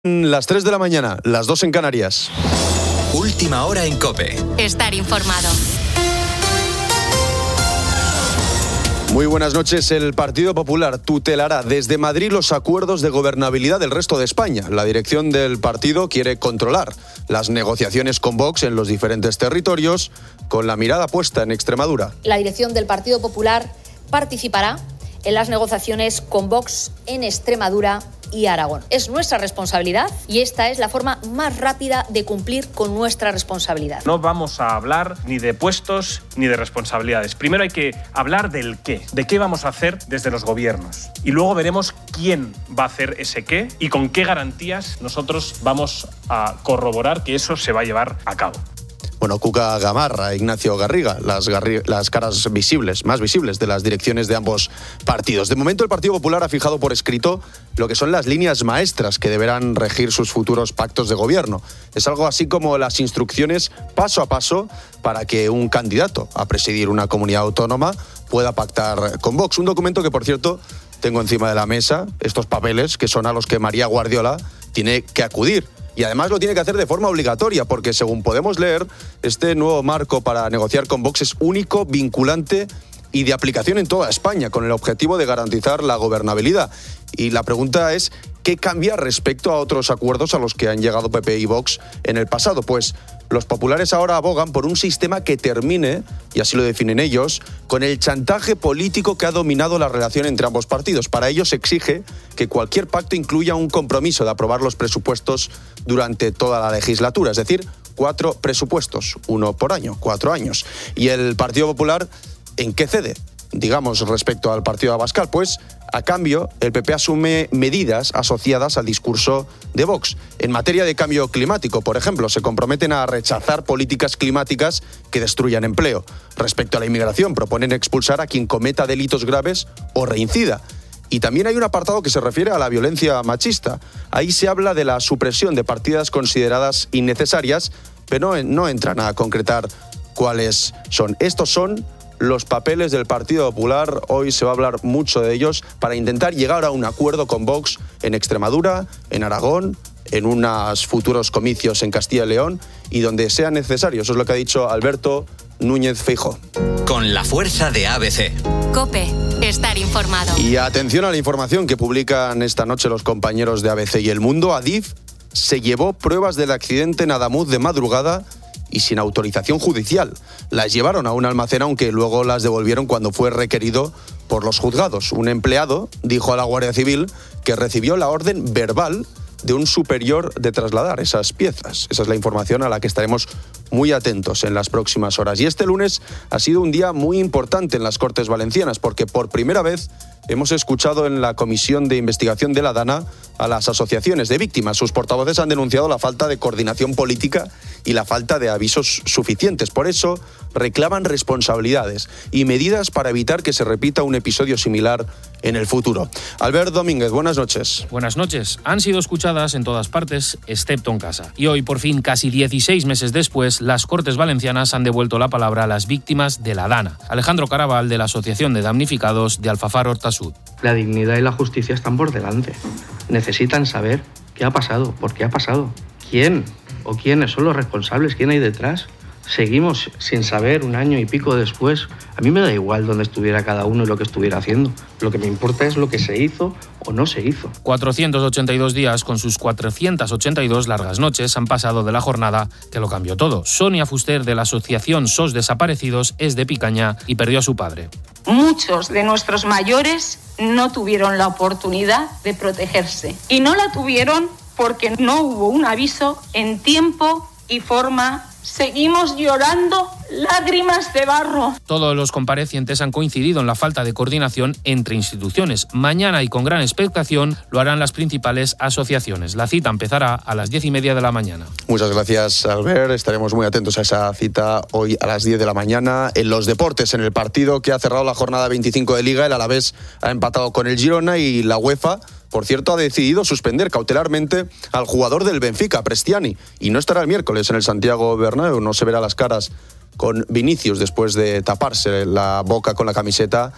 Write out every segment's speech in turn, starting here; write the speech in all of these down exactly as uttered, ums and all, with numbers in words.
Las tres de la mañana, las dos en Canarias. Última hora en COPE. Estar informado. Muy buenas noches. El Partido Popular tutelará desde Madrid los acuerdos de gobernabilidad del resto de España. La dirección del partido quiere controlar las negociaciones con Vox en los diferentes territorios, con la mirada puesta en Extremadura. La dirección del Partido Popular participará en las negociaciones con Vox en Extremadura y Aragón. Es nuestra responsabilidad y esta es la forma más rápida de cumplir con nuestra responsabilidad. No vamos a hablar ni de puestos ni de responsabilidades. Primero hay que hablar del qué, de qué vamos a hacer desde los gobiernos. Y luego veremos quién va a hacer ese qué y con qué garantías nosotros vamos a corroborar que eso se va a llevar a cabo. Bueno, Cuca Gamarra, Ignacio Garriga, las, Garri- las caras visibles, más visibles de las direcciones de ambos partidos. De momento, el Partido Popular ha fijado por escrito lo que son las líneas maestras que deberán regir sus futuros pactos de gobierno. Es algo así como las instrucciones paso a paso para que un candidato a presidir una comunidad autónoma pueda pactar con Vox. Un documento que, por cierto, tengo encima de la mesa, estos papeles que son a los que María Guardiola tiene que acudir. Y además lo tiene que hacer de forma obligatoria, porque según podemos leer, este nuevo marco para negociar con Vox es único, vinculante y de aplicación en toda España, con el objetivo de garantizar la gobernabilidad. Y la pregunta es, ¿qué cambia respecto a otros acuerdos a los que han llegado P P y Vox en el pasado? Pues los populares ahora abogan por un sistema que termine, y así lo definen ellos, con el chantaje político que ha dominado la relación entre ambos partidos. Para ello se exige que cualquier pacto incluya un compromiso de aprobar los presupuestos durante toda la legislatura, es decir, cuatro presupuestos, uno por año, cuatro años. Y el Partido Popular, ¿en qué cede? Digamos, respecto al partido Abascal, pues a cambio el P P asume medidas asociadas al discurso de Vox. En materia de cambio climático, por ejemplo, se comprometen a rechazar políticas climáticas que destruyan empleo. Respecto a la inmigración, proponen expulsar a quien cometa delitos graves o reincida. Y también hay un apartado que se refiere a la violencia machista. Ahí se habla de la supresión de partidas consideradas innecesarias, pero no, no entran a concretar cuáles son. Estos son los papeles del Partido Popular. Hoy se va a hablar mucho de ellos para intentar llegar a un acuerdo con Vox en Extremadura, en Aragón, en unos futuros comicios en Castilla y León y donde sea necesario. Eso es lo que ha dicho Alberto Núñez Feijóo. Con la fuerza de A B C. COPE. Estar informado. Y atención a la información que publican esta noche los compañeros de A B C y El Mundo. Adif se llevó pruebas del accidente en Adamuz de madrugada y sin autorización judicial. Las llevaron a un almacén, aunque luego las devolvieron cuando fue requerido por los juzgados. Un empleado dijo a la Guardia Civil que recibió la orden verbal de un superior de trasladar esas piezas. Esa es la información a la que estaremos muy atentos en las próximas horas. Y este lunes ha sido un día muy importante en las Cortes Valencianas, porque por primera vez hemos escuchado en la Comisión de Investigación de la DANA a las asociaciones de víctimas. Sus portavoces han denunciado la falta de coordinación política y la falta de avisos suficientes. Por eso reclaman responsabilidades y medidas para evitar que se repita un episodio similar en el futuro. Albert Domínguez, buenas noches. Buenas noches. Han sido escuchadas en todas partes, excepto en casa. Y hoy, por fin, casi dieciséis meses después, las Cortes Valencianas han devuelto la palabra a las víctimas de la DANA. Alejandro Caraval, de la Asociación de Damnificados de Alfafar Hortasud. La dignidad y la justicia están por delante. Necesitan saber qué ha pasado, por qué ha pasado, quién o quiénes son los responsables, quién hay detrás. Seguimos sin saber un año y pico después. A mí me da igual dónde estuviera cada uno y lo que estuviera haciendo. Lo que me importa es lo que se hizo o no se hizo. cuatrocientos ochenta y dos días con sus cuatrocientas ochenta y dos largas noches han pasado de la jornada que lo cambió todo. Sonia Fuster, de la asociación S O S Desaparecidos, es de Picaña y perdió a su padre. Muchos de nuestros mayores no tuvieron la oportunidad de protegerse. Y no la tuvieron porque no hubo un aviso en tiempo y forma. Seguimos llorando lágrimas de barro. Todos los comparecientes han coincidido en la falta de coordinación entre instituciones. Mañana y con gran expectación lo harán las principales asociaciones. La cita empezará a las diez y media de la mañana. Muchas gracias, Albert. Estaremos muy atentos a esa cita hoy a las diez de la mañana. En los deportes, en el partido que ha cerrado la jornada veinticinco de Liga, el Alavés ha empatado con el Girona y la UEFA, por cierto, ha decidido suspender cautelarmente al jugador del Benfica, Prestiani, y no estará el miércoles en el Santiago Bernabéu. No se verá las caras con Vinicius después de taparse la boca con la camiseta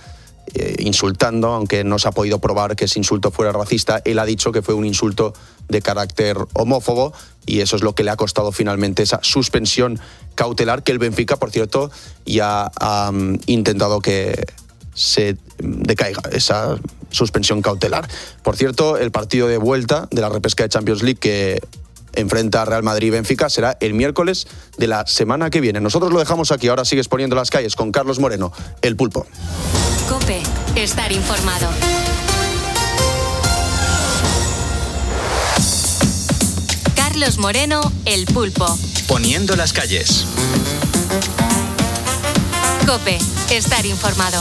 eh, insultando, aunque no se ha podido probar que ese insulto fuera racista. Él ha dicho que fue un insulto de carácter homófobo y eso es lo que le ha costado finalmente esa suspensión cautelar, que el Benfica, por cierto, ya ha um, intentado que se decaiga esa suspensión cautelar. Por cierto, el partido de vuelta de la repesca de Champions League que enfrenta a Real Madrid y Benfica será el miércoles de la semana que viene. Nosotros lo dejamos aquí, ahora sigues poniendo las calles con Carlos Moreno, el Pulpo. COPE, estar informado. Carlos Moreno, el Pulpo. Poniendo las calles. COPE, estar informado.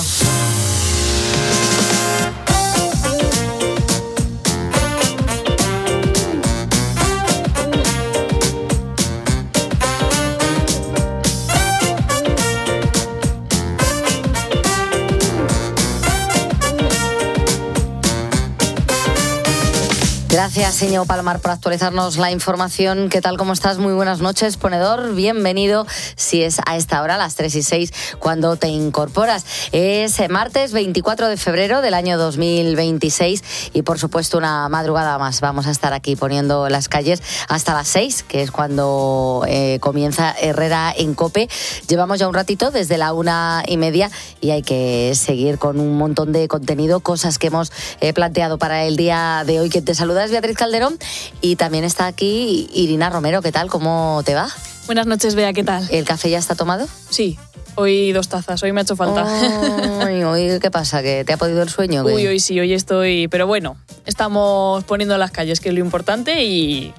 Gracias, señor Palomar, por actualizarnos la información. ¿Qué tal? ¿Cómo estás? Muy buenas noches, ponedor. Bienvenido, si es a esta hora, a las tres y seis, cuando te incorporas. Es martes veinticuatro de febrero del año dos mil veintiséis y, por supuesto, una madrugada más. Vamos a estar aquí poniendo las calles hasta las seis, que es cuando eh, comienza Herrera en COPE. Llevamos ya un ratito, desde la una y media, y hay que seguir con un montón de contenido, cosas que hemos eh, planteado para el día de hoy. Que te saluda es Beatriz Calderón y también está aquí Irina Romero. ¿Qué tal? ¿Cómo te va? Buenas noches, Bea, ¿qué tal? ¿El café ya está tomado? Sí, hoy dos tazas, hoy me ha hecho falta. Ay, hoy, ¿qué pasa? ¿Que te ha podido el sueño? ¿Qué? Uy, hoy sí, hoy estoy... Pero bueno, estamos poniendo las calles, que es lo importante, y...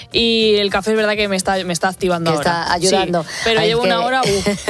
Y el café es verdad que me está, me está activando que ahora. Está ayudando. Sí, pero Ay, llevo que... una hora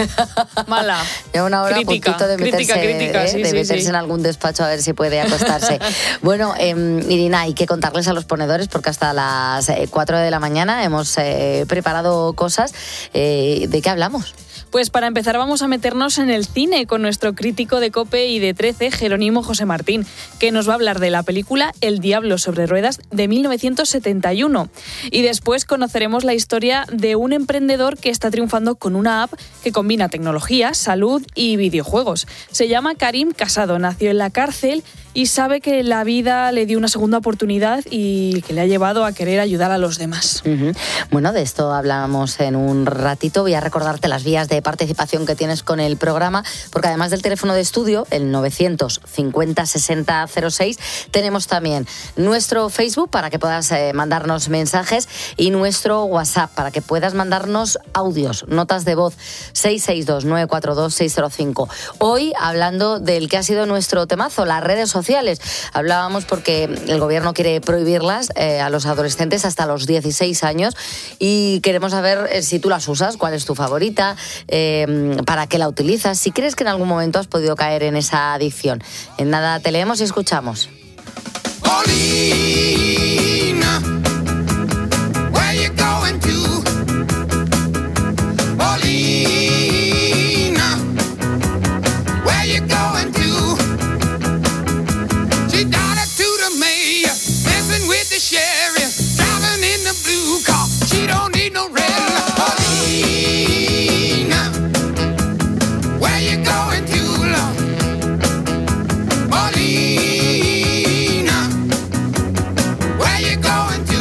uh, mala. Lleva una hora crítica, a puntito de meterse, crítica, crítica, ¿eh? sí, de sí, meterse sí. en algún despacho a ver si puede acostarse. Bueno, eh, Irina, hay que contarles a los ponedores porque hasta las cuatro de la mañana hemos eh, preparado cosas. Eh, ¿De qué hablamos? Pues para empezar vamos a meternos en el cine con nuestro crítico de COPE y de trece, Jerónimo José Martín, que nos va a hablar de la película El Diablo sobre ruedas de mil novecientos setenta y uno. Y después conoceremos la historia de un emprendedor que está triunfando con una app que combina tecnología, salud y videojuegos. Se llama Karim Casado, nació en la cárcel y sabe que la vida le dio una segunda oportunidad y que le ha llevado a querer ayudar a los demás. Uh-huh. Bueno, de esto hablamos en un ratito. Voy a recordarte las vías de participación que tienes con el programa, porque además del teléfono de estudio, el novecientos cincuenta sesenta cero seis, tenemos también nuestro Facebook para que puedas eh, mandarnos mensajes y nuestro WhatsApp para que puedas mandarnos audios, notas de voz, seis seis dos nueve cuatro dos seis cero cinco. Hoy hablando del que ha sido nuestro temazo, las redes sociales. Hablábamos porque el gobierno quiere prohibirlas eh, a los adolescentes hasta los dieciséis años y queremos saber eh, si tú las usas, cuál es tu favorita, eh, para qué la utilizas, si crees que en algún momento has podido caer en esa adicción. En nada te leemos y escuchamos. Paulina, where you going to? Paulina, where you going to? She daughter to the mayor, messing with the sheriff, driving in the blue car. She don't need no red light. Paulina, where you going to, Lord? Paulina, where you going to?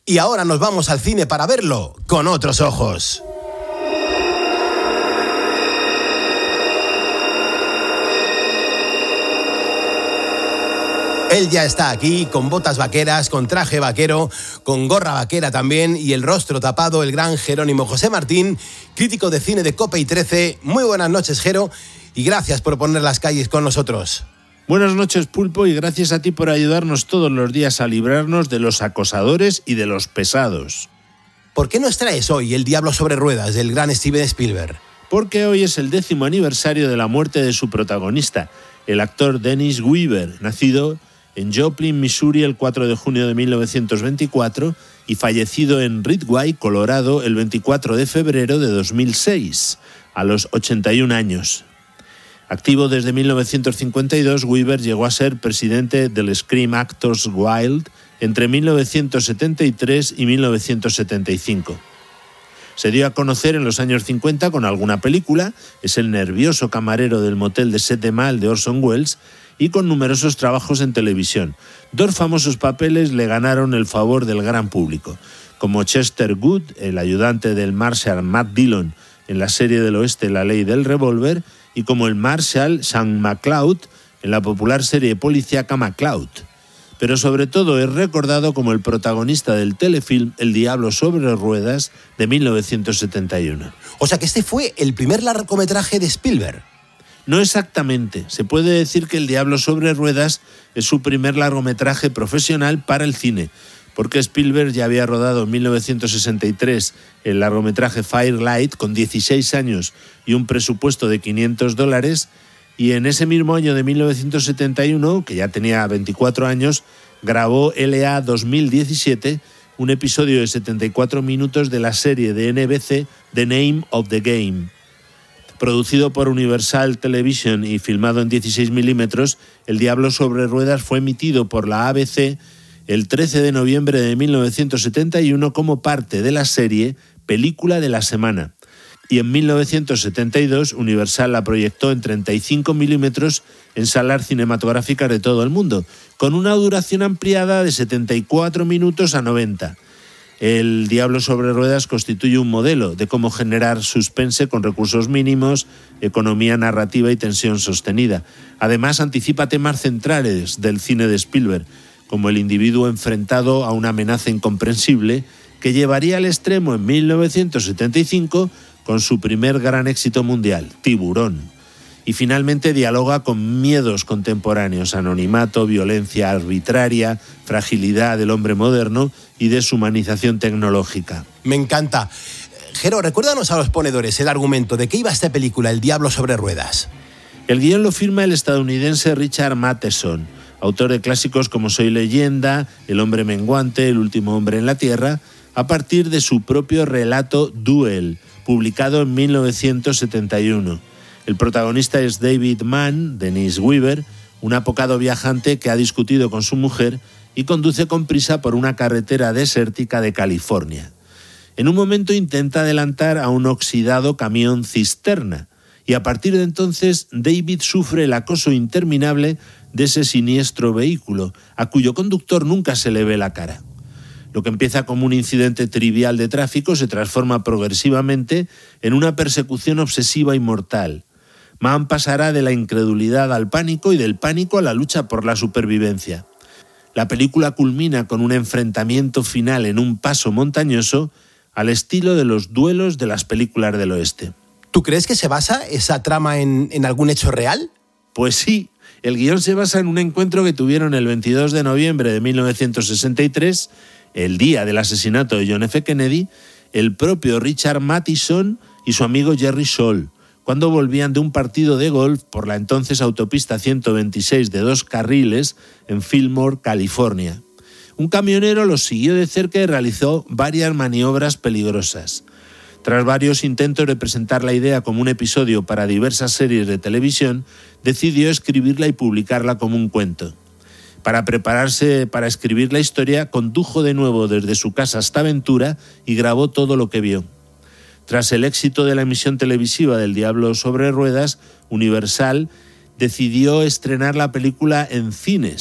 Y ahora nos vamos al cine para verlo con otros ojos. Él ya está aquí, con botas vaqueras, con traje vaquero, con gorra vaquera también y el rostro tapado, el gran Jerónimo José Martín, crítico de cine de COPE y trece. Muy buenas noches, Jero, y gracias por poner las calles con nosotros. Buenas noches, Pulpo, y gracias a ti por ayudarnos todos los días a librarnos de los acosadores y de los pesados. ¿Por qué nos traes hoy El Diablo sobre Ruedas del gran Steven Spielberg? Porque hoy es el décimo aniversario de la muerte de su protagonista, el actor Dennis Weaver, nacido en Joplin, Missouri, el cuatro de junio de mil novecientos veinticuatro y fallecido en Ridgway, Colorado, el veinticuatro de febrero de dos mil seis, a los ochenta y un años. Activo desde mil novecientos cincuenta y dos, Weaver llegó a ser presidente del Screen Actors Guild entre mil novecientos setenta y tres y mil novecientos setenta y cinco. Se dio a conocer en los años cincuenta con alguna película, es el nervioso camarero del motel de Sete Mall de Orson Welles, y con numerosos trabajos en televisión. Dos famosos papeles le ganaron el favor del gran público, como Chester Good, el ayudante del Marshal Matt Dillon en la serie del oeste La Ley del Revólver, y como el Marshal Sam McCloud en la popular serie policíaca McCloud. Pero sobre todo es recordado como el protagonista del telefilm El Diablo sobre Ruedas de mil novecientos setenta y uno. O sea que este fue el primer largometraje de Spielberg. No exactamente. Se puede decir que El Diablo sobre Ruedas es su primer largometraje profesional para el cine, porque Spielberg ya había rodado en mil novecientos sesenta y tres el largometraje Firelight con dieciséis años y un presupuesto de quinientos dólares, y en ese mismo año de mil novecientos setenta y uno, que ya tenía veinticuatro años, grabó L A dos mil diecisiete, un episodio de setenta y cuatro minutos de la serie de N B C The Name of the Game. Producido por Universal Television y filmado en dieciséis milímetros, El Diablo sobre Ruedas fue emitido por la A B C el trece de noviembre de mil novecientos setenta y uno como parte de la serie Película de la Semana. Y en mil novecientos setenta y dos Universal la proyectó en treinta y cinco milímetros en salas cinematográficas de todo el mundo, con una duración ampliada de setenta y cuatro minutos a noventa. El Diablo sobre Ruedas constituye un modelo de cómo generar suspense con recursos mínimos, economía narrativa y tensión sostenida. Además, anticipa temas centrales del cine de Spielberg, como el individuo enfrentado a una amenaza incomprensible que llevaría al extremo en mil novecientos setenta y cinco con su primer gran éxito mundial, Tiburón. Y finalmente dialoga con miedos contemporáneos, anonimato, violencia arbitraria, fragilidad del hombre moderno y deshumanización tecnológica. Me encanta. Jero, recuérdanos a los ponedores el argumento de qué iba esta película, El Diablo sobre Ruedas. El guión lo firma el estadounidense Richard Matheson, autor de clásicos como Soy Leyenda, El hombre menguante, El último hombre en la Tierra, a partir de su propio relato Duel, publicado en mil novecientos setenta y uno. El protagonista es David Mann, Dennis Weaver, un apocado viajante que ha discutido con su mujer y conduce con prisa por una carretera desértica de California. En un momento intenta adelantar a un oxidado camión cisterna y a partir de entonces David sufre el acoso interminable de ese siniestro vehículo, a cuyo conductor nunca se le ve la cara. Lo que empieza como un incidente trivial de tráfico se transforma progresivamente en una persecución obsesiva y mortal. Mann pasará de la incredulidad al pánico y del pánico a la lucha por la supervivencia. La película culmina con un enfrentamiento final en un paso montañoso al estilo de los duelos de las películas del oeste. ¿Tú crees que se basa esa trama en, en algún hecho real? Pues sí, el guión se basa en un encuentro que tuvieron el veintidós de noviembre de mil novecientos sesenta y tres, el día del asesinato de John F. Kennedy, el propio Richard Matheson y su amigo Jerry Scholl, cuando volvían de un partido de golf por la entonces autopista ciento veintiséis de dos carriles en Fillmore, California. Un camionero los siguió de cerca y realizó varias maniobras peligrosas. Tras varios intentos de presentar la idea como un episodio para diversas series de televisión, decidió escribirla y publicarla como un cuento. Para prepararse para escribir la historia, condujo de nuevo desde su casa hasta Ventura y grabó todo lo que vio. Tras el éxito de la emisión televisiva del Diablo sobre Ruedas, Universal decidió estrenar la película en cines,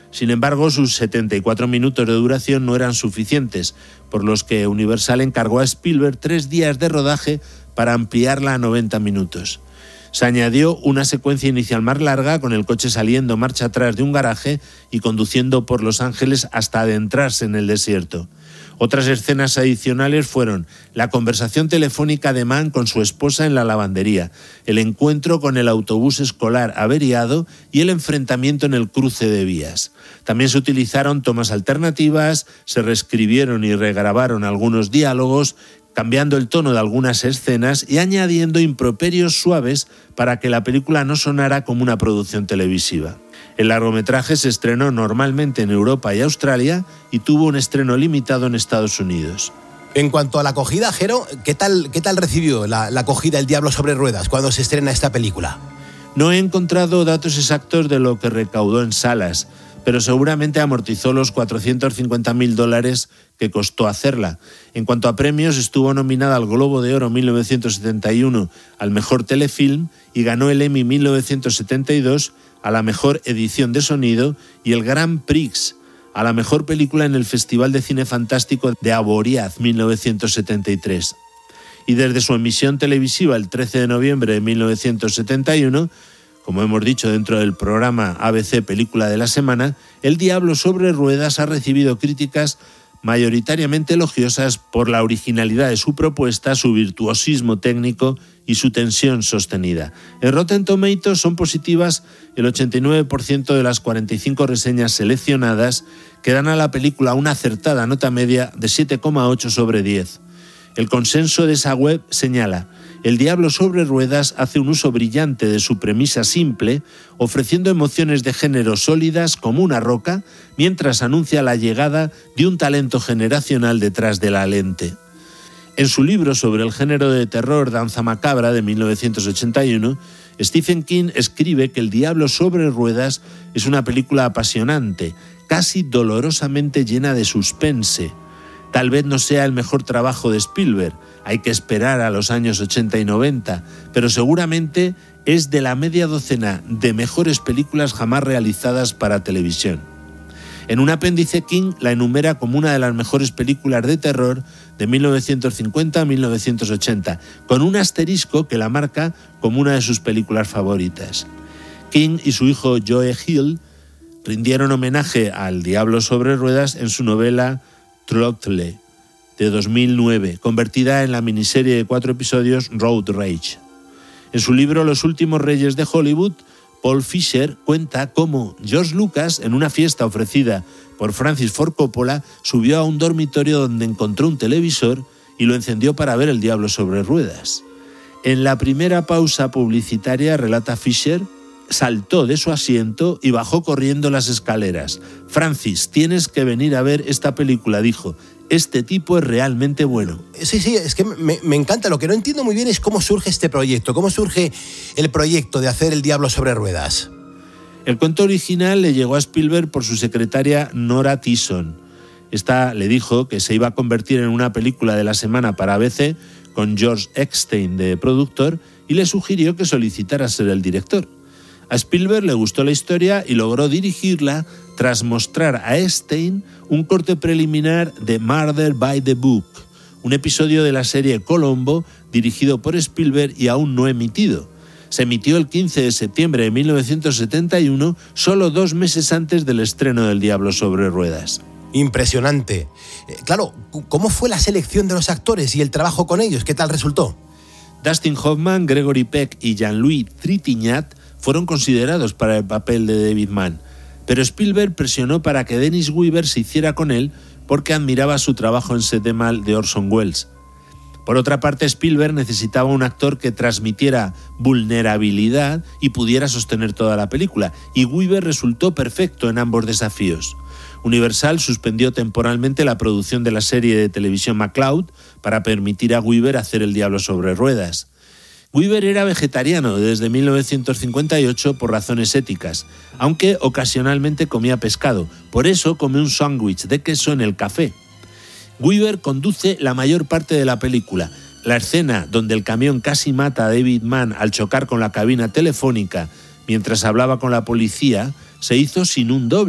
Sin embargo, sus setenta y cuatro minutos de duración no eran suficientes, por los que Universal encargó a Spielberg tres días de rodaje para ampliarla a noventa minutos. Se añadió una secuencia inicial más larga, con el coche saliendo marcha atrás de un garaje y conduciendo por Los Ángeles hasta adentrarse en el desierto. Otras escenas adicionales fueron la conversación telefónica de Mann con su esposa en la lavandería, el encuentro con el autobús escolar averiado y el enfrentamiento en el cruce de vías. También se utilizaron tomas alternativas, se reescribieron y regrabaron algunos diálogos, cambiando el tono de algunas escenas y añadiendo improperios suaves para que la película no sonara como una producción televisiva. El largometraje se estrenó normalmente en Europa y Australia y tuvo un estreno limitado en Estados Unidos. En cuanto a la acogida, Jero, ¿qué tal, qué tal recibió la, la acogida El Diablo sobre Ruedas cuando se estrena esta película? No he encontrado datos exactos de lo que recaudó en salas, pero seguramente amortizó los cuatrocientos cincuenta mil dólares que costó hacerla. En cuanto a premios, estuvo nominada al Globo de Oro mil novecientos setenta y uno al Mejor Telefilm y ganó el Emmy mil novecientos setenta y dos a la Mejor Edición de Sonido y el Grand Prix a la Mejor Película en el Festival de Cine Fantástico de Avoriaz mil novecientos setenta y tres. Y desde su emisión televisiva el trece de noviembre de mil novecientos setenta y uno, como hemos dicho dentro del programa A B C Película de la Semana, El Diablo sobre Ruedas ha recibido críticas mayoritariamente elogiosas por la originalidad de su propuesta, su virtuosismo técnico y su tensión sostenida. En Rotten Tomatoes son positivas el ochenta y nueve por ciento de las cuarenta y cinco reseñas seleccionadas, que dan a la película una acertada nota media de siete coma ocho sobre diez. El consenso de esa web señala: El Diablo sobre Ruedas hace un uso brillante de su premisa simple, ofreciendo emociones de género sólidas como una roca, mientras anuncia la llegada de un talento generacional detrás de la lente. En su libro sobre el género de terror Danza Macabra de mil novecientos ochenta y uno, Stephen King escribe que El Diablo sobre Ruedas es una película apasionante, casi dolorosamente llena de suspense. Tal vez no sea el mejor trabajo de Spielberg, hay que esperar a los años ochenta y noventa, pero seguramente es de la media docena de mejores películas jamás realizadas para televisión. En un apéndice, King la enumera como una de las mejores películas de terror de mil novecientos cincuenta a mil novecientos ochenta, con un asterisco que la marca como una de sus películas favoritas. King y su hijo Joe Hill rindieron homenaje al Diablo sobre Ruedas en su novela Throttle, de dos mil nueve, convertida en la miniserie de cuatro episodios Road Rage. En su libro Los últimos reyes de Hollywood, Paul Fisher cuenta cómo George Lucas, en una fiesta ofrecida por Francis Ford Coppola, subió a un dormitorio donde encontró un televisor y lo encendió para ver El Diablo sobre Ruedas. En la primera pausa publicitaria, relata Fisher, saltó de su asiento y bajó corriendo las escaleras. Francis, tienes que venir a ver esta película, dijo. Este tipo es realmente bueno. Sí, sí, es que me, me encanta. Lo que no entiendo muy bien es cómo surge este proyecto, cómo surge el proyecto de hacer El Diablo sobre Ruedas. El cuento original le llegó a Spielberg por su secretaria Nora Thiessen. Esta le dijo que se iba a convertir en una película de la semana para A B C con George Eckstein de productor y le sugirió que solicitara ser el director. A Spielberg le gustó la historia y logró dirigirla tras mostrar a Eckstein un corte preliminar de Murder by the Book, un episodio de la serie Colombo dirigido por Spielberg y aún no emitido. Se emitió el quince de septiembre de mil novecientos setenta y uno, solo dos meses antes del estreno del Diablo sobre Ruedas. Impresionante. Eh, claro, ¿cómo fue la selección de los actores y el trabajo con ellos? ¿Qué tal resultó? Dustin Hoffman, Gregory Peck y Jean-Louis Trintignant fueron considerados para el papel de David Mann, pero Spielberg presionó para que Dennis Weaver se hiciera con él porque admiraba su trabajo en Set de Mal de Orson Welles. Por otra parte, Spielberg necesitaba un actor que transmitiera vulnerabilidad y pudiera sostener toda la película, y Weaver resultó perfecto en ambos desafíos. Universal suspendió temporalmente la producción de la serie de televisión MacLeod para permitir a Weaver hacer El Diablo sobre Ruedas. Weaver era vegetariano desde mil novecientos cincuenta y ocho por razones éticas, aunque ocasionalmente comía pescado, por eso come un sándwich de queso en el café. Weaver conduce la mayor parte de la película. La escena donde el camión casi mata a David Mann al chocar con la cabina telefónica mientras hablaba con la policía se hizo sin un doble.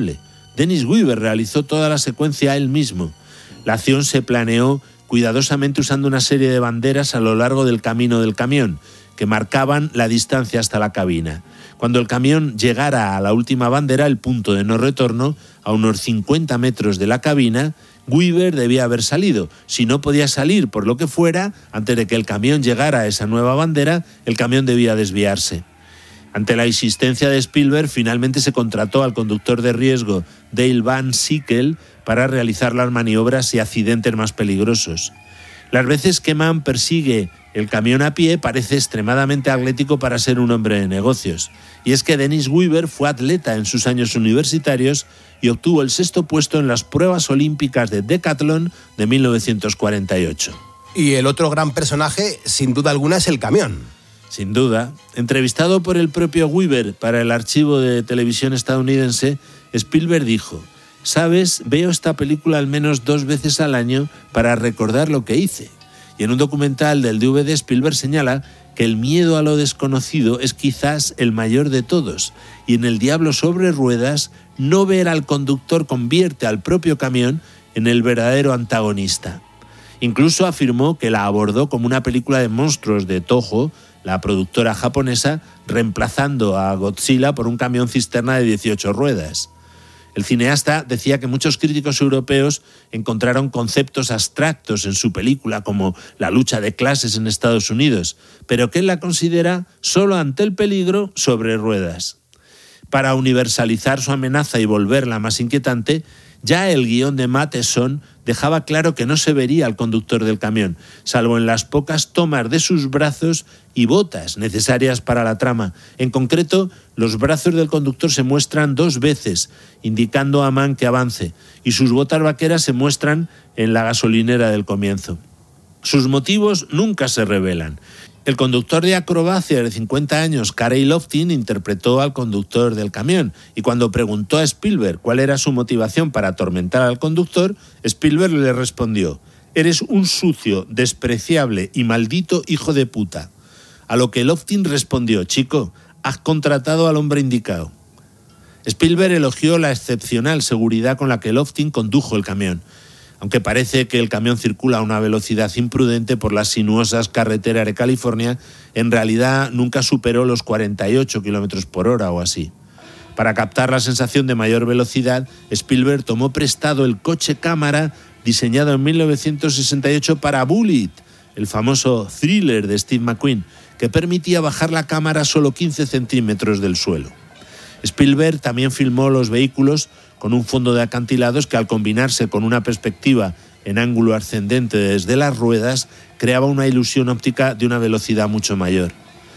Dennis Weaver realizó toda la secuencia él mismo. La acción se planeó cuidadosamente usando una serie de banderas a lo largo del camino del camión, que marcaban la distancia hasta la cabina. Cuando el camión llegara a la última bandera, el punto de no retorno, a unos cincuenta metros de la cabina, Weaver debía haber salido. Si no podía salir por lo que fuera, antes de que el camión llegara a esa nueva bandera, el camión debía desviarse. Ante la insistencia de Spielberg, finalmente se contrató al conductor de riesgo Dale Van Sickle para realizar las maniobras y accidentes más peligrosos. Las veces que Mann persigue el camión a pie parece extremadamente atlético para ser un hombre de negocios. Y es que Dennis Weaver fue atleta en sus años universitarios y obtuvo el sexto puesto en las pruebas olímpicas de decatlón de mil novecientos cuarenta y ocho. Y el otro gran personaje, sin duda alguna, es el camión. Sin duda. Entrevistado por el propio Weaver para el archivo de televisión estadounidense, Spielberg dijo: «Sabes, veo esta película al menos dos veces al año para recordar lo que hice». Y en un documental del D V D, Spielberg señala que el miedo a lo desconocido es quizás el mayor de todos, y en El diablo sobre ruedas, no ver al conductor convierte al propio camión en el verdadero antagonista. Incluso afirmó que la abordó como una película de monstruos de Toho, la productora japonesa, reemplazando a Godzilla por un camión cisterna de dieciocho ruedas. El cineasta decía que muchos críticos europeos encontraron conceptos abstractos en su película, como la lucha de clases en Estados Unidos, pero que él la considera solo ante el peligro sobre ruedas. Para universalizar su amenaza y volverla más inquietante, ya el guión de Matheson dejaba claro que no se vería al conductor del camión, salvo en las pocas tomas de sus brazos y botas necesarias para la trama. En concreto, los brazos del conductor se muestran dos veces, indicando a Mann que avance, y sus botas vaqueras se muestran en la gasolinera del comienzo. Sus motivos nunca se revelan. El conductor de acrobacia de cincuenta años, Carey Loftin, interpretó al conductor del camión, y cuando preguntó a Spielberg cuál era su motivación para atormentar al conductor, Spielberg le respondió: «Eres un sucio, despreciable y maldito hijo de puta». A lo que Loftin respondió: «Chico, has contratado al hombre indicado». Spielberg elogió la excepcional seguridad con la que Loftin condujo el camión, aunque parece que el camión circula a una velocidad imprudente por las sinuosas carreteras de California, en realidad nunca superó los cuarenta y ocho kilómetros por hora o así. Para captar la sensación de mayor velocidad, Spielberg tomó prestado el coche cámara diseñado en mil novecientos sesenta y ocho para Bullitt, el famoso thriller de Steve McQueen, que permitía bajar la cámara solo quince centímetros del suelo. Spielberg también filmó los vehículos con un fondo de acantilados que, al combinarse con una perspectiva en ángulo ascendente desde las ruedas, creaba una ilusión óptica de una velocidad mucho mayor.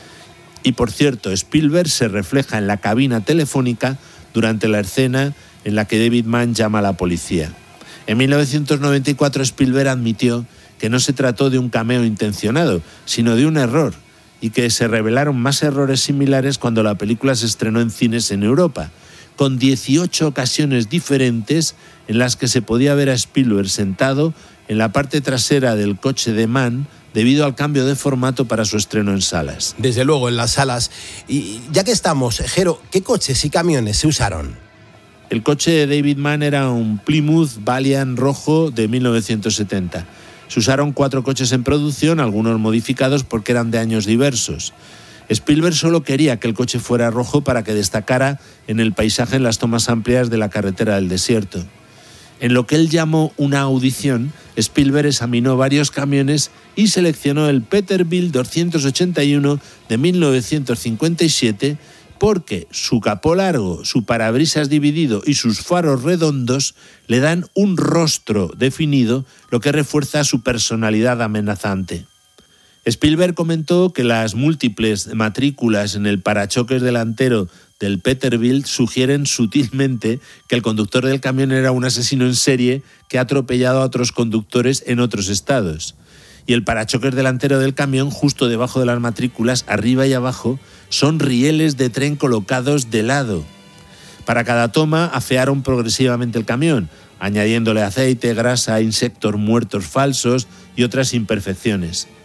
Y por cierto, Spielberg se refleja en la cabina telefónica durante la escena en la que David Mann llama a la policía. En mil novecientos noventa y cuatro, Spielberg admitió que no se trató de un cameo intencionado, sino de un error, y que se revelaron más errores similares cuando la película se estrenó en cines en Europa, con dieciocho ocasiones diferentes en las que se podía ver a Spielberg sentado en la parte trasera del coche de Mann debido al cambio de formato para su estreno en salas. Desde luego, en las salas. Y ya que estamos, Jero, ¿qué coches y camiones se usaron? El coche de David Mann era un Plymouth Valiant rojo de mil novecientos setenta. Se usaron cuatro coches en producción, algunos modificados porque eran de años diversos. Spielberg solo quería que el coche fuera rojo para que destacara en el paisaje en las tomas amplias de la carretera del desierto. En lo que él llamó una audición, Spielberg examinó varios camiones y seleccionó el Peterbilt doscientos ochenta y uno de mil novecientos cincuenta y siete porque su capó largo, su parabrisas dividido y sus faros redondos le dan un rostro definido, lo que refuerza su personalidad amenazante. Spielberg comentó que las múltiples matrículas en el parachoques delantero del Peterbilt sugieren sutilmente que el conductor del camión era un asesino en serie que ha atropellado a otros conductores en otros estados. Y el parachoques delantero del camión, justo debajo de las matrículas, arriba y abajo, son rieles de tren colocados de lado. Para cada toma afearon progresivamente el camión, añadiéndole aceite, grasa, insectos muertos falsos y otras imperfecciones.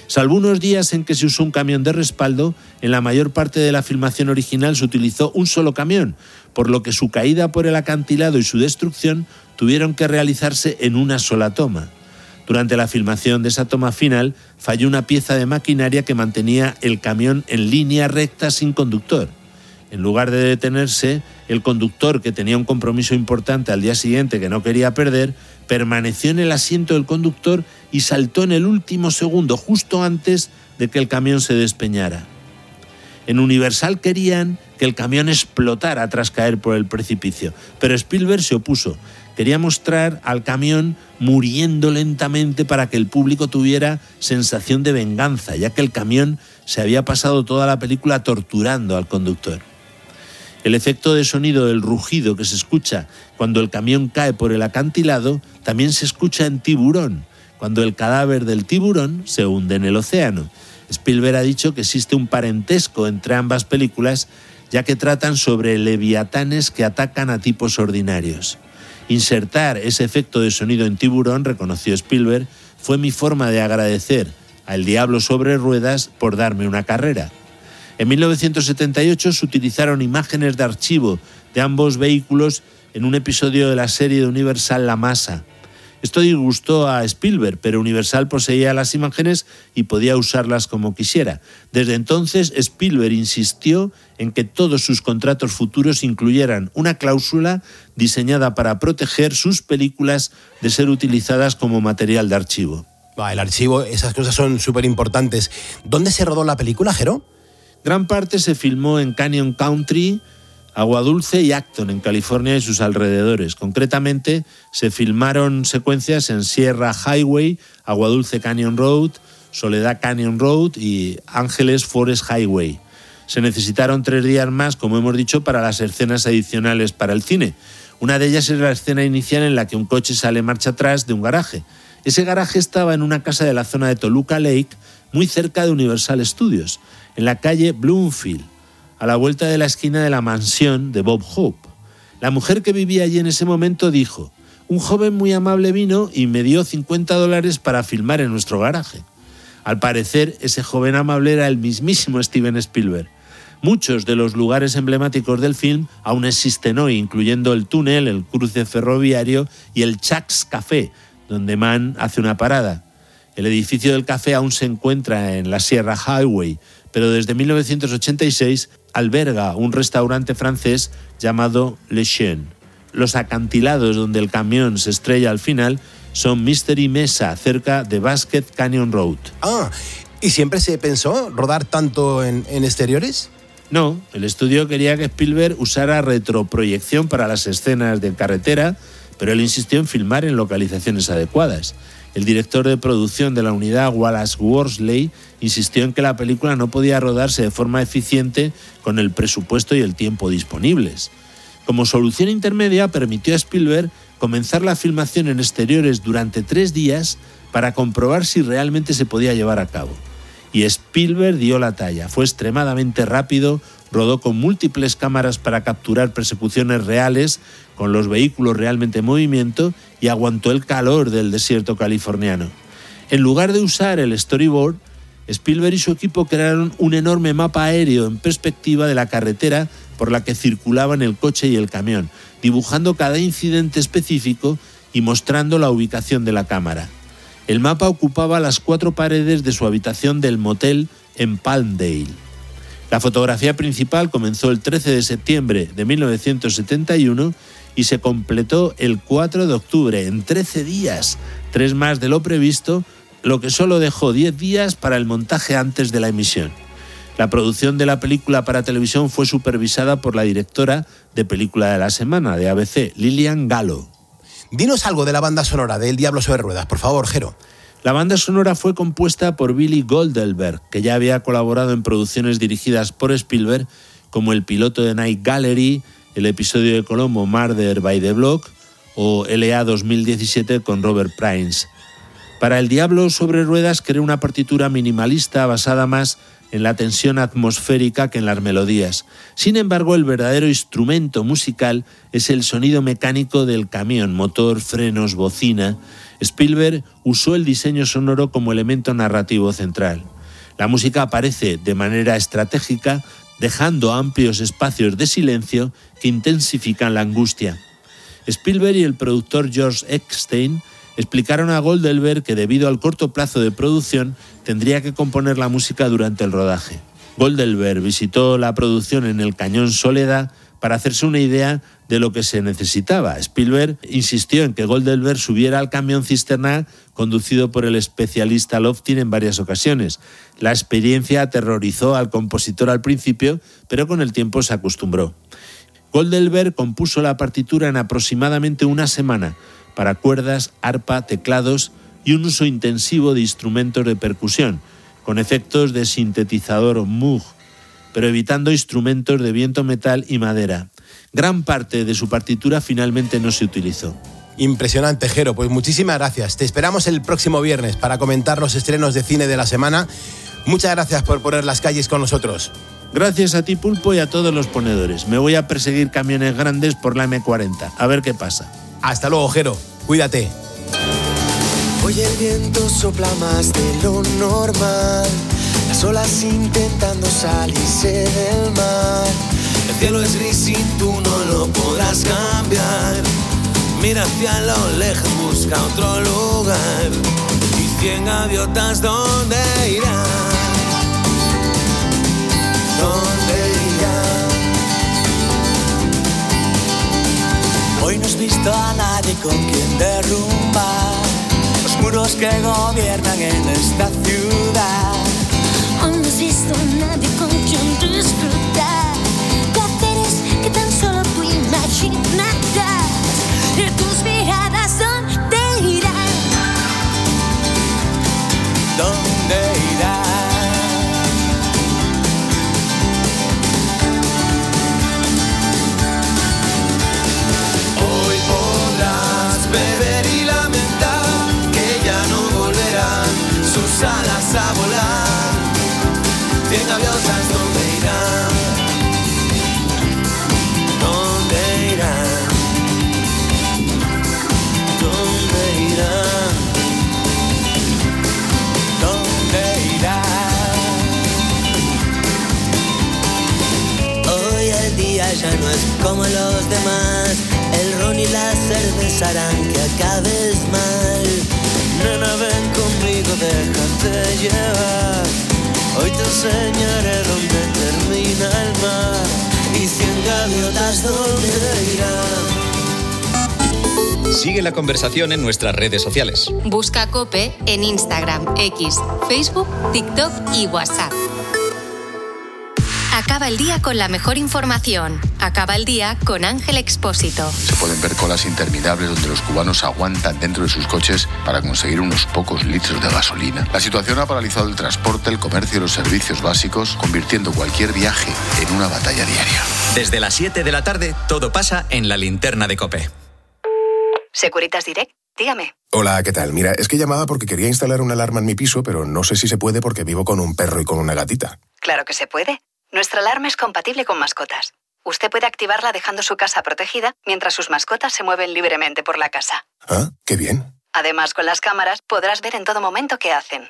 Salvo unos días en que se usó un camión de respaldo, en la mayor parte de la filmación original se utilizó un solo camión, por lo que su caída por el acantilado y su destrucción tuvieron que realizarse en una sola toma. Durante la filmación de esa toma final, falló una pieza de maquinaria que mantenía el camión en línea recta sin conductor. En lugar de detenerse, el conductor, que tenía un compromiso importante al día siguiente que no quería perder, permaneció en el asiento del conductor y saltó en el último segundo, justo antes de que el camión se despeñara. En Universal querían que el camión explotara tras caer por el precipicio, pero Spielberg se opuso. Quería mostrar al camión muriendo lentamente para que el público tuviera sensación de venganza, ya que el camión se había pasado toda la película torturando al conductor. El efecto de sonido del rugido que se escucha cuando el camión cae por el acantilado también se escucha en Tiburón, cuando el cadáver del tiburón se hunde en el océano. Spielberg ha dicho que existe un parentesco entre ambas películas, ya que tratan sobre leviatanes que atacan a tipos ordinarios. Insertar ese efecto de sonido en Tiburón, reconoció Spielberg, fue mi forma de agradecer al Diablo sobre ruedas por darme una carrera. En mil novecientos setenta y ocho se utilizaron imágenes de archivo de ambos vehículos en un episodio de la serie de Universal La Masa. Esto disgustó a Spielberg, pero Universal poseía las imágenes y podía usarlas como quisiera. Desde entonces, Spielberg insistió en que todos sus contratos futuros incluyeran una cláusula diseñada para proteger sus películas de ser utilizadas como material de archivo. El archivo, esas cosas son súper importantes. ¿Dónde se rodó la película, Jero? Gran parte se filmó en Canyon Country, Agua Dulce y Acton, en California y sus alrededores. Concretamente, se filmaron secuencias en Sierra Highway, Agua Dulce Canyon Road, Soledad Canyon Road y Ángeles Forest Highway. Se necesitaron tres días más, como hemos dicho, para las escenas adicionales para el cine. Una de ellas es la escena inicial en la que un coche sale marcha atrás de un garaje. Ese garaje estaba en una casa de la zona de Toluca Lake, muy cerca de Universal Studios, en la calle Bloomfield, a la vuelta de la esquina de la mansión de Bob Hope. La mujer que vivía allí en ese momento dijo: un joven muy amable vino y me dio cincuenta dólares para filmar en nuestro garaje. Al parecer, ese joven amable era el mismísimo Steven Spielberg. Muchos de los lugares emblemáticos del film aún existen hoy, incluyendo el túnel, el cruce ferroviario y el Chuck's Café, donde Mann hace una parada. El edificio del café aún se encuentra en la Sierra Highway, pero desde mil novecientos ochenta y seis alberga un restaurante francés llamado Le Chien. Los acantilados donde el camión se estrella al final son Mystery Mesa, cerca de Basket Canyon Road. Ah, ¿y siempre se pensó rodar tanto en, en exteriores? No, el estudio quería que Spielberg usara retroproyección para las escenas de carretera, pero él insistió en filmar en localizaciones adecuadas. El director de producción de la unidad, Wallace Worsley, insistió en que la película no podía rodarse de forma eficiente con el presupuesto y el tiempo disponibles. Como solución intermedia, permitió a Spielberg comenzar la filmación en exteriores durante tres días para comprobar si realmente se podía llevar a cabo. Y Spielberg dio la talla. Fue extremadamente rápido, rodó con múltiples cámaras para capturar persecuciones reales con los vehículos realmente en movimiento y aguantó el calor del desierto californiano. En lugar de usar el storyboard, Spielberg y su equipo crearon un enorme mapa aéreo en perspectiva de la carretera por la que circulaban el coche y el camión, dibujando cada incidente específico y mostrando la ubicación de la cámara. El mapa ocupaba las cuatro paredes de su habitación del motel en Palmdale. La fotografía principal comenzó el trece de septiembre de mil novecientos setenta y uno y se completó el cuatro de octubre, en trece días, tres más de lo previsto, lo que solo dejó diez días para el montaje antes de la emisión. La producción de la película para televisión fue supervisada por la directora de Película de la Semana de A B C, Lillian Gallo. Dinos algo de la banda sonora de El Diablo sobre ruedas, por favor, Jero. La banda sonora fue compuesta por Billy Goldenberg, que ya había colaborado en producciones dirigidas por Spielberg, como el piloto de Night Gallery, el episodio de Colombo Murder by the Block o L A dos mil diecisiete con Robert Prince. Para El Diablo sobre ruedas creó una partitura minimalista basada más en la tensión atmosférica que en las melodías. Sin embargo, el verdadero instrumento musical es el sonido mecánico del camión, motor, frenos, bocina. Spielberg usó el diseño sonoro como elemento narrativo central. La música aparece de manera estratégica, dejando amplios espacios de silencio que intensifican la angustia. Spielberg y el productor George Eckstein explicaron a Goldenberg que debido al corto plazo de producción tendría que componer la música durante el rodaje. Goldenberg visitó la producción en el Cañón Soledad para hacerse una idea de lo que se necesitaba. Spielberg insistió en que Goldenberg subiera al camión cisterna conducido por el especialista Loftin en varias ocasiones. La experiencia aterrorizó al compositor al principio, pero con el tiempo se acostumbró. Goldenberg compuso la partitura en aproximadamente una semana para cuerdas, arpa, teclados y un uso intensivo de instrumentos de percusión, con efectos de sintetizador Moog, pero evitando instrumentos de viento, metal y madera. Gran parte de su partitura finalmente no se utilizó. Impresionante, Jero. Pues muchísimas gracias. Te esperamos el próximo viernes para comentar los estrenos de cine de la semana. Muchas gracias por poner Las Calles con nosotros. Gracias a ti, Pulpo, y a todos los ponedores. Me voy a perseguir camiones grandes por la eme cuarenta. A ver qué pasa. Hasta luego, Jero. Cuídate. Hoy el viento sopla más de lo normal. Las olas intentando salirse del mar. El cielo es gris y tú no lo podrás cambiar. Mira hacia lo lejos, busca otro lugar. Y cien gaviotas, ¿dónde irán? ¿Dónde irán? Hoy no has visto a nadie con quien derrumbar los muros que gobiernan en esta ciudad. Hoy no has visto a nadie con quien disfrutar placeres que tan solo tú imaginarás. Y tus miradas, ¿dónde irán? ¿Dónde irán? Hoy podrás beber y lamentar que ya no volverán sus alas a volar. Cien gaviotas, ¿dónde irán? ¿Dónde irán? ¿Dónde irán? ¿Dónde irán? Hoy el día ya no es como los demás. El ron y la cerveza harán que acabes mal. Nena, ven conmigo, déjate llevar. Hoy te enseñaré dónde termina el mar. Y cien gaviotas, ¿dónde irán? Sigue la conversación en nuestras redes sociales. Busca COPE en Instagram, X, Facebook, TikTok y WhatsApp. Acaba el día con la mejor información. Acaba el día con Ángel Expósito. Se pueden ver colas interminables donde los cubanos aguantan dentro de sus coches para conseguir unos pocos litros de gasolina. La situación ha paralizado el transporte, el comercio y los servicios básicos, convirtiendo cualquier viaje en una batalla diaria. Desde las siete de la tarde, todo pasa en la linterna de COPE. Securitas Direct, dígame. Hola, ¿qué tal? Mira, es que llamaba porque quería instalar una alarma en mi piso, pero no sé si se puede porque vivo con un perro y con una gatita. Claro que se puede. Nuestra alarma es compatible con mascotas. Usted puede activarla dejando su casa protegida mientras sus mascotas se mueven libremente por la casa. Ah, qué bien. Además, con las cámaras podrás ver en todo momento qué hacen.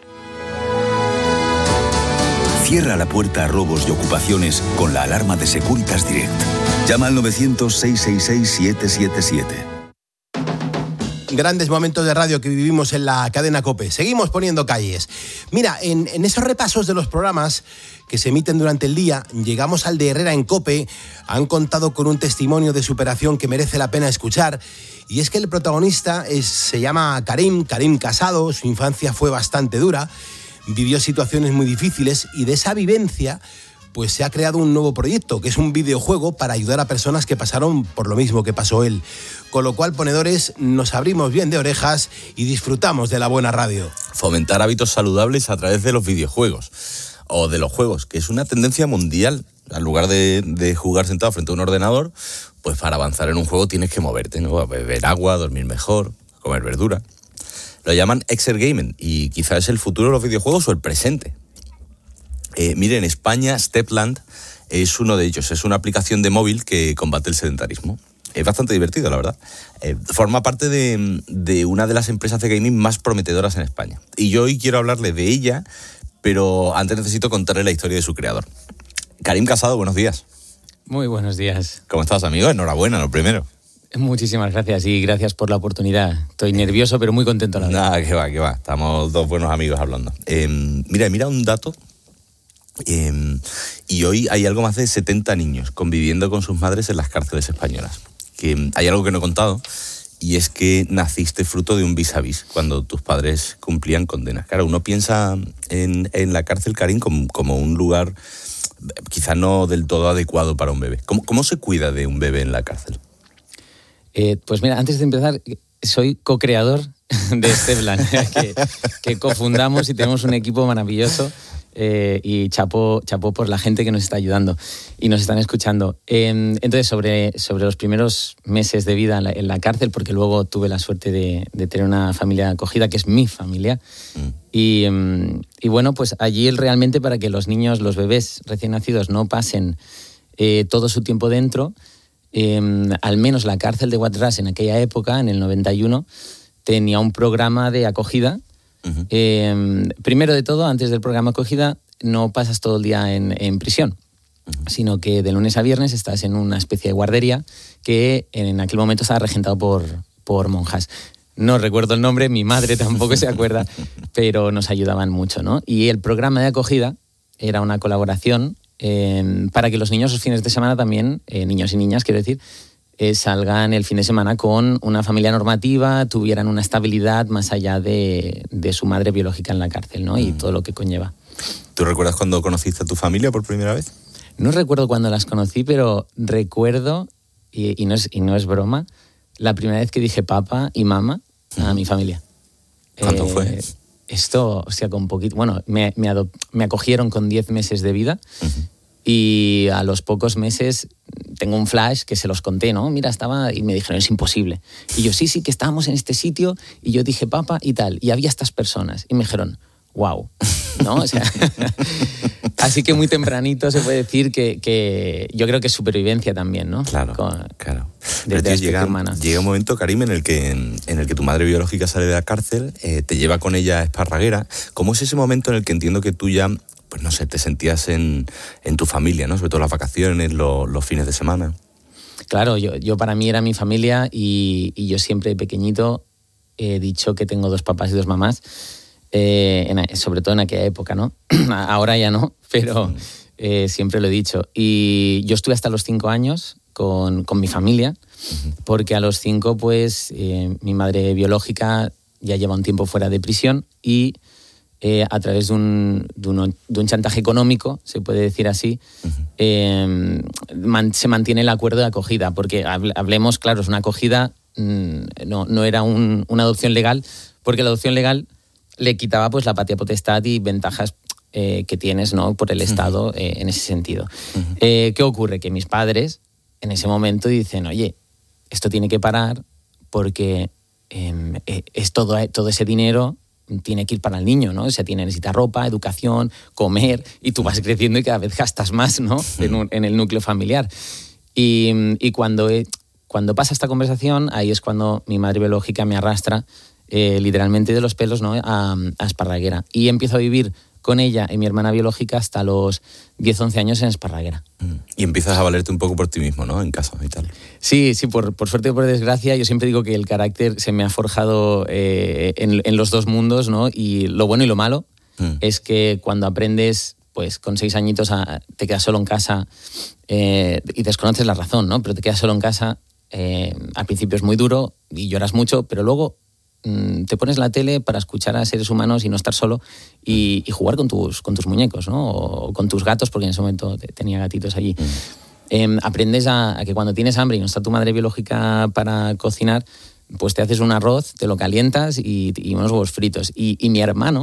Cierra la puerta a robos y ocupaciones con la alarma de Securitas Direct. Llama al novecientos, seiscientos sesenta y seis, siete siete siete. Grandes momentos de radio que vivimos en la cadena COPE. Seguimos poniendo calles. Mira, en, en esos repasos de los programas que se emiten durante el día, llegamos al de Herrera en COPE. Han contado con un testimonio de superación que merece la pena escuchar. Y es que el protagonista es, se llama Karim, Karim Casado. Su infancia fue bastante dura. Vivió situaciones muy difíciles y de esa vivencia pues se ha creado un nuevo proyecto, que es un videojuego para ayudar a personas que pasaron por lo mismo que pasó él. Con lo cual, ponedores, nos abrimos bien de orejas y disfrutamos de la buena radio. Fomentar hábitos saludables a través de los videojuegos, o de los juegos, que es una tendencia mundial. En lugar de, de jugar sentado frente a un ordenador, pues para avanzar en un juego tienes que moverte, ¿no? Beber agua, dormir mejor, comer verdura. Lo llaman exergaming y quizás es el futuro de los videojuegos o el presente. Eh, mire, en España, Stepland es uno de ellos. Es una aplicación de móvil que combate el sedentarismo. Es bastante divertido, la verdad. Eh, forma parte de, de una de las empresas de gaming más prometedoras en España. Y yo hoy quiero hablarle de ella, pero antes necesito contarle la historia de su creador. Karim Casado, buenos días. Muy buenos días. ¿Cómo estás, amigo? Enhorabuena, lo primero. Muchísimas gracias y gracias por la oportunidad. Estoy nervioso, pero muy contento a la vez. Nada, que va, que va. Estamos dos buenos amigos hablando. Eh, mira, mira un dato. Eh, y hoy hay algo más de setenta niños conviviendo con sus madres en las cárceles españolas. Que hay algo que no he contado, y es que naciste fruto de un vis a vis cuando tus padres cumplían condenas. Claro, uno piensa en, en la cárcel, Karim, como, como un lugar quizá no del todo adecuado para un bebé. ¿Cómo, cómo se cuida de un bebé en la cárcel? Eh, pues mira, antes de empezar, soy co-creador de Stepland, que, que cofundamos y tenemos un equipo maravilloso. Eh, y chapó, chapó por la gente que nos está ayudando y nos están escuchando. Eh, entonces, sobre, sobre los primeros meses de vida en la, en la cárcel, porque luego tuve la suerte de, de tener una familia acogida, que es mi familia. Mm. Y, y bueno, pues allí realmente para que los niños, los bebés recién nacidos no pasen eh, todo su tiempo dentro, eh, al menos la cárcel de Guadras en aquella época, en el noventa y uno, tenía un programa de acogida. Uh-huh. Eh, primero de todo, antes del programa acogida, no pasas todo el día en, en prisión, uh-huh. sino que de lunes a viernes estás en una especie de guardería que en aquel momento estaba regentado por, por monjas. No recuerdo el nombre, mi madre tampoco se acuerda, pero nos ayudaban mucho, ¿no? Y el programa de acogida era una colaboración eh, para que los niños los fines de semana también, eh, niños y niñas, quiero decir, Eh, salgan el fin de semana con una familia normativa, tuvieran una estabilidad más allá de, de su madre biológica en la cárcel, ¿no? Y mm. todo lo que conlleva. ¿Tú recuerdas cuando conociste a tu familia por primera vez? No recuerdo cuándo las conocí, pero recuerdo, y, y, no es, y no es broma, la primera vez que dije papá y mamá a mm. mi familia. ¿Cuánto eh, fue? Esto, o sea, con poquito... Bueno, me, me, adop- me acogieron con diez meses de vida. Uh-huh. Y a los pocos meses tengo un flash que se los conté, ¿no? Mira, estaba... Y me dijeron, es imposible. Y yo, sí, sí, que estábamos en este sitio. Y yo dije, papá, y tal. Y había estas personas. Y me dijeron, wow, ¿no? O sea, así que muy tempranito se puede decir que, que yo creo que es supervivencia también, ¿no? Claro, Con, claro. Desde Pero llega, llega un momento, Karim, en el que, en, en el que tu madre biológica sale de la cárcel, eh, te lleva con ella a Esparraguera. ¿Cómo es ese momento en el que entiendo que tú ya... pues no sé, te sentías en, en tu familia, ¿no? Sobre todo las vacaciones, lo, los fines de semana. Claro, yo, yo para mí era mi familia y, y yo siempre de pequeñito he dicho que tengo dos papás y dos mamás, eh, en, sobre todo en aquella época, ¿no? Ahora ya no, pero eh, siempre lo he dicho. Y yo estuve hasta los cinco años con, con mi familia, porque a los cinco, pues, eh, mi madre biológica ya lleva un tiempo fuera de prisión y... Eh, a través de un, de, un, de un chantaje económico, se puede decir así, uh-huh. eh, man, se mantiene el acuerdo de acogida, porque hablemos, claro, es una acogida, mmm, no, no era un, una adopción legal, porque la adopción legal le quitaba pues la patria potestad y ventajas eh, que tienes, ¿no? Por el Estado uh-huh. eh, en ese sentido. Uh-huh. Eh, ¿Qué ocurre? Que mis padres en ese momento dicen, oye, esto tiene que parar porque eh, es todo, todo ese dinero tiene que ir para el niño, ¿no? O sea, tiene, necesita ropa, educación, comer, y tú vas creciendo y cada vez gastas más, ¿no? En, un, en el núcleo familiar. Y, y cuando, cuando pasa esta conversación, ahí es cuando mi madre biológica me arrastra eh, literalmente de los pelos, ¿no? a, a Esparraguera. Y empiezo a vivir con ella y mi hermana biológica hasta los diez, once años en Esparraguera. Y empiezas a valerte un poco por ti mismo, ¿no? En casa y tal. Sí, sí, por, por suerte o por desgracia, yo siempre digo que el carácter se me ha forjado eh, en, en los dos mundos, ¿no? Y lo bueno y lo malo mm. es que cuando aprendes, pues con seis añitos a, te quedas solo en casa eh, y desconoces la razón, ¿no? Pero te quedas solo en casa, eh, al principio es muy duro y lloras mucho, pero luego te pones la tele para escuchar a seres humanos y no estar solo y, y jugar con tus, con tus muñecos, ¿no? O con tus gatos, porque en ese momento tenía gatitos allí. Mm. Eh, aprendes a, a que cuando tienes hambre y no está tu madre biológica para cocinar, pues te haces un arroz, te lo calientas y, y unos huevos fritos. Y, y mi hermano,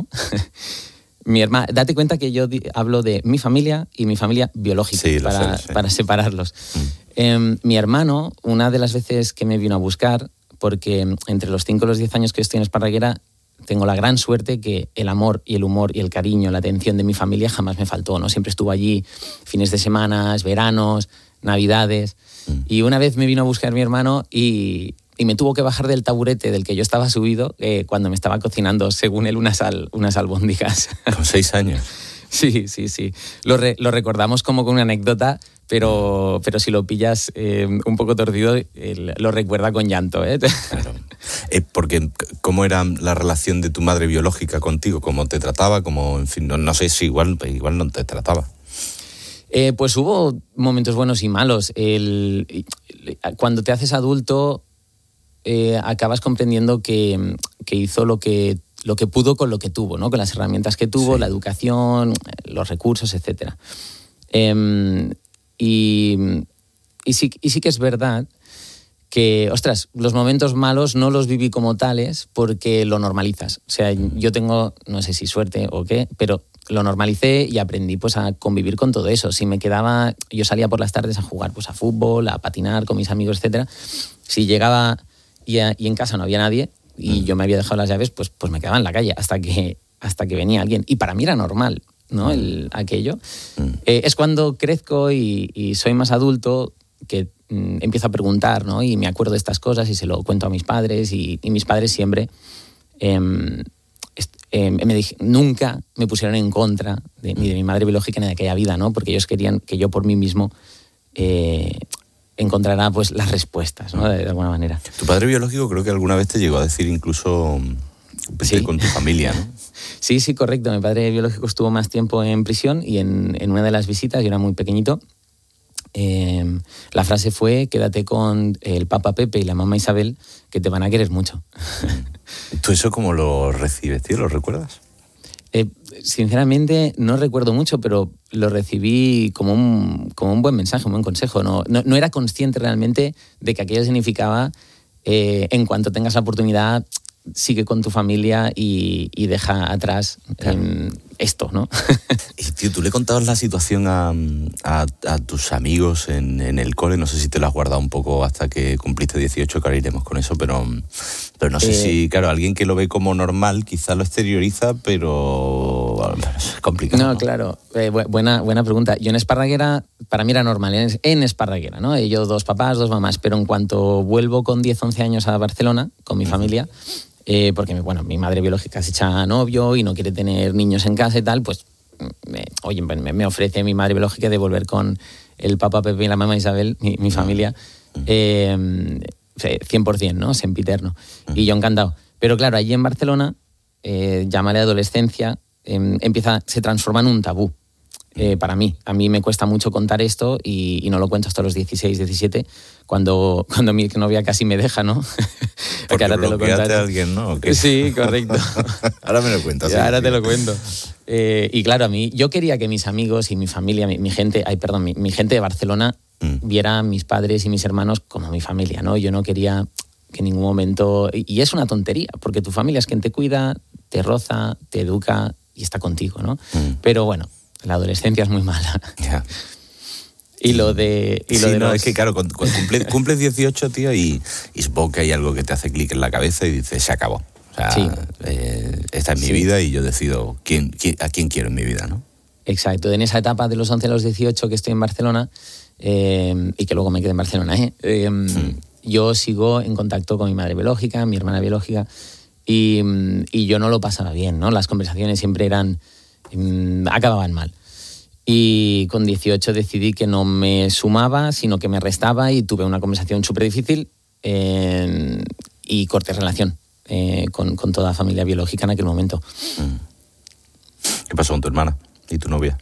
mi hermano, date cuenta que yo di, hablo de mi familia y mi familia biológica, sí, para, sé, sí. para separarlos. Mm. Eh, mi hermano, una de las veces que me vino a buscar, porque entre los cinco y los diez años que estoy en Esparraguera, tengo la gran suerte que el amor y el humor y el cariño, la atención de mi familia jamás me faltó, ¿no? Siempre estuvo allí fines de semana, veranos, navidades. Mm. Y una vez me vino a buscar mi hermano y, y me tuvo que bajar del taburete del que yo estaba subido eh, cuando me estaba cocinando, según él, unas, al, unas albóndigas. Con seis años. Sí, sí, sí. Lo, re, lo recordamos como con una anécdota, pero, pero si lo pillas eh, un poco torcido, eh, lo recuerda con llanto, ¿eh? Claro. Eh, porque, ¿cómo era la relación de tu madre biológica contigo? ¿Cómo te trataba? ¿Cómo, en fin, no, no sé si igual, igual no te trataba. Eh, pues hubo momentos buenos y malos. El, cuando te haces adulto, eh, acabas comprendiendo que, que hizo lo que lo que pudo con lo que tuvo, ¿no? Con las herramientas que tuvo, sí. La educación, los recursos, etcétera. Eh, y, y, sí, y sí que es verdad que, ostras, los momentos malos no los viví como tales porque lo normalizas. O sea, yo tengo, no sé si suerte o qué, pero lo normalicé y aprendí pues a convivir con todo eso. Si me quedaba, yo salía por las tardes a jugar pues a fútbol, a patinar con mis amigos, etcétera. Si llegaba y, a, y en casa no había nadie, y yo me había dejado las llaves, pues, pues me quedaba en la calle hasta que, hasta que venía alguien. Y para mí era normal, ¿no? El, aquello. Mm. Eh, es cuando crezco y, y soy más adulto que mm, empiezo a preguntar, ¿no? Y me acuerdo de estas cosas y se lo cuento a mis padres. Y, y mis padres siempre eh, eh, me dije, nunca me pusieron en contra de, ni de mi madre biológica ni de aquella vida, ¿no? Porque ellos querían que yo por mí mismo Eh, encontrará pues las respuestas, ¿no? De, de alguna manera. Tu padre biológico creo que alguna vez te llegó a decir incluso vete sí. con tu familia, ¿no? Sí, sí, correcto. Mi padre biológico estuvo más tiempo en prisión y en, en una de las visitas, yo era muy pequeñito, eh, la frase fue: quédate con el papá Pepe y la mamá Isabel, que te van a querer mucho. ¿Tú eso cómo lo recibes, tío? ¿Lo recuerdas? Eh, sinceramente no recuerdo mucho, pero lo recibí como un, como un buen mensaje, un buen consejo. No, no, no era consciente realmente de que aquello significaba eh, en cuanto tengas la oportunidad, sigue con tu familia y, y deja atrás claro. eh, esto, ¿no? Y tío, ¿tú le contabas la situación a, a, a tus amigos en, en el cole? No sé si te lo has guardado un poco hasta que cumpliste dieciocho, que ahora iremos con eso, pero, pero no sé eh, si, claro, alguien que lo ve como normal quizá lo exterioriza, pero es complicado. No, ¿no? Claro, eh, buena, buena pregunta. Yo en Esparraguera, para mí era normal, en, en Esparraguera, ¿no? Yo dos papás, dos mamás, pero en cuanto vuelvo con diez, once años a Barcelona, con mi uh-huh. familia, Eh, porque bueno, mi madre biológica se echa novio y no quiere tener niños en casa y tal, pues me, oye, me, me ofrece mi madre biológica de volver con el papá Pepe y la mamá Isabel, mi, mi familia, eh, cien por ciento, ¿no? Sempiterno. Y yo encantado. Pero claro, allí en Barcelona, eh, llámale adolescencia, eh, empieza, se transforma en un tabú. Eh, para mí. A mí me cuesta mucho contar esto y, y no lo cuento hasta los dieciséis, diecisiete, cuando, cuando mi novia casi me deja, ¿no? Porque ahora te lo contaré. A alguien, ¿no? ¿O qué? Sí, correcto. Ahora me lo cuentas. Sí, ahora sí. te lo cuento. Eh, y claro, a mí, yo quería que mis amigos y mi familia, mi, mi gente, ay, perdón, mi, mi gente de Barcelona mm. viera a mis padres y mis hermanos como mi familia, ¿no? Yo no quería que en ningún momento... Y, y es una tontería, porque tu familia es quien te cuida, te roza, te educa y está contigo, ¿no? Mm. Pero bueno, la adolescencia es muy mala. Yeah. Y lo de... Y lo sí, de no, los... es que claro, cumples, cumples dieciocho, tío, y, y supongo que hay algo que te hace clic en la cabeza y dices, se acabó. O sea, sí. eh, esta es mi sí. vida y yo decido quién, quién, a quién quiero en mi vida, ¿no? Exacto. En esa etapa de los once a los dieciocho que estoy en Barcelona, eh, y que luego me quedé en Barcelona, ¿eh? eh mm. yo sigo en contacto con mi madre biológica, mi hermana biológica, y, y yo no lo pasaba bien, ¿no? Las conversaciones siempre eran... acababan mal. Y con dieciocho decidí que no me sumaba, sino que me restaba, y tuve una conversación súper difícil eh, y corté relación eh, con, con toda la familia biológica en aquel momento. ¿Qué pasó con tu hermana y tu novia?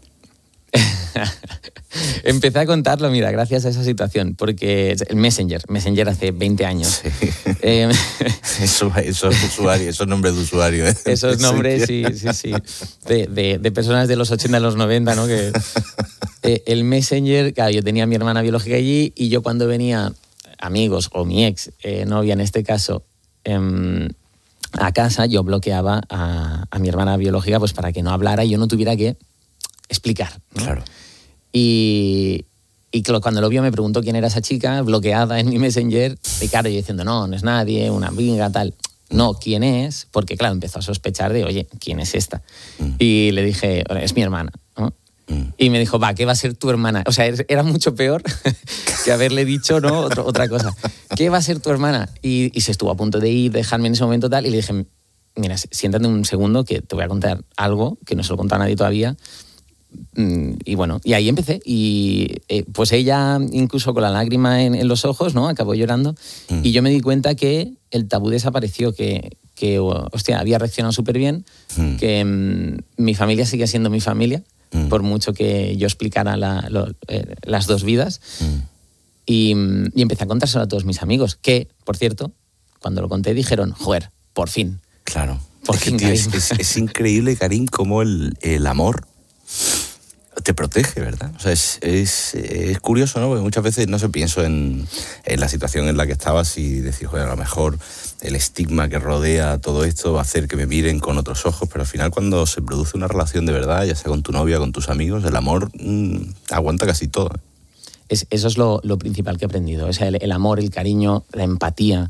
Empecé a contarlo, mira, gracias a esa situación, porque el Messenger, Messenger hace veinte años. Sí. Eh, eso, esos usuarios, esos nombres de usuario. ¿eh? Esos nombres, sí, sí, sí. De, de, de personas de los ochenta a los noventa, ¿no? Que, eh, el Messenger, claro, yo tenía a mi hermana biológica allí, y yo cuando venía, amigos, o mi ex eh, novia en este caso, eh, a casa, yo bloqueaba a, a mi hermana biológica pues para que no hablara y yo no tuviera que explicar, ¿no? Claro. Y, y cuando lo vio me preguntó quién era esa chica bloqueada en mi Messenger, y claro, yo diciendo, no, no es nadie, una amiga, tal. no quién es, porque claro, empezó a sospechar de, oye, ¿quién es esta? Mm. Y le dije, es mi hermana, ¿no? Mm. Y me dijo, va, ¿qué va a ser tu hermana? O sea, era mucho peor que haberle dicho, ¿no? Otro, otra cosa. ¿Qué va a ser tu hermana? Y, y se estuvo a punto de ir, dejarme en ese momento tal, y le dije, mira, siéntate un segundo que te voy a contar algo que no se lo he contado a nadie todavía. Y bueno, y ahí empecé. Y eh, pues ella, incluso con la lágrima en, en los ojos, ¿no? Acabó llorando. Mm. Y yo me di cuenta que el tabú desapareció, que, que hostia, había reaccionado súper bien, mm. que mm, mi familia sigue siendo mi familia, mm. por mucho que yo explicara la, lo, eh, las dos vidas. Mm. Y, y empecé a contárselo a todos mis amigos, que, por cierto, cuando lo conté dijeron, joder, por fin. Claro. Por es, fin, que, tío, es, es, es increíble, Karim, cómo el, el amor te protege, ¿verdad? O sea, es, es, es curioso, ¿no? Porque muchas veces, no sé, pienso en, en la situación en la que estabas y decir, joder, a lo mejor el estigma que rodea todo esto va a hacer que me miren con otros ojos, pero al final cuando se produce una relación de verdad, ya sea con tu novia, con tus amigos, el amor mmm, aguanta casi todo. Es, eso es lo, lo principal que he aprendido. O sea, el, el amor, el cariño, la empatía,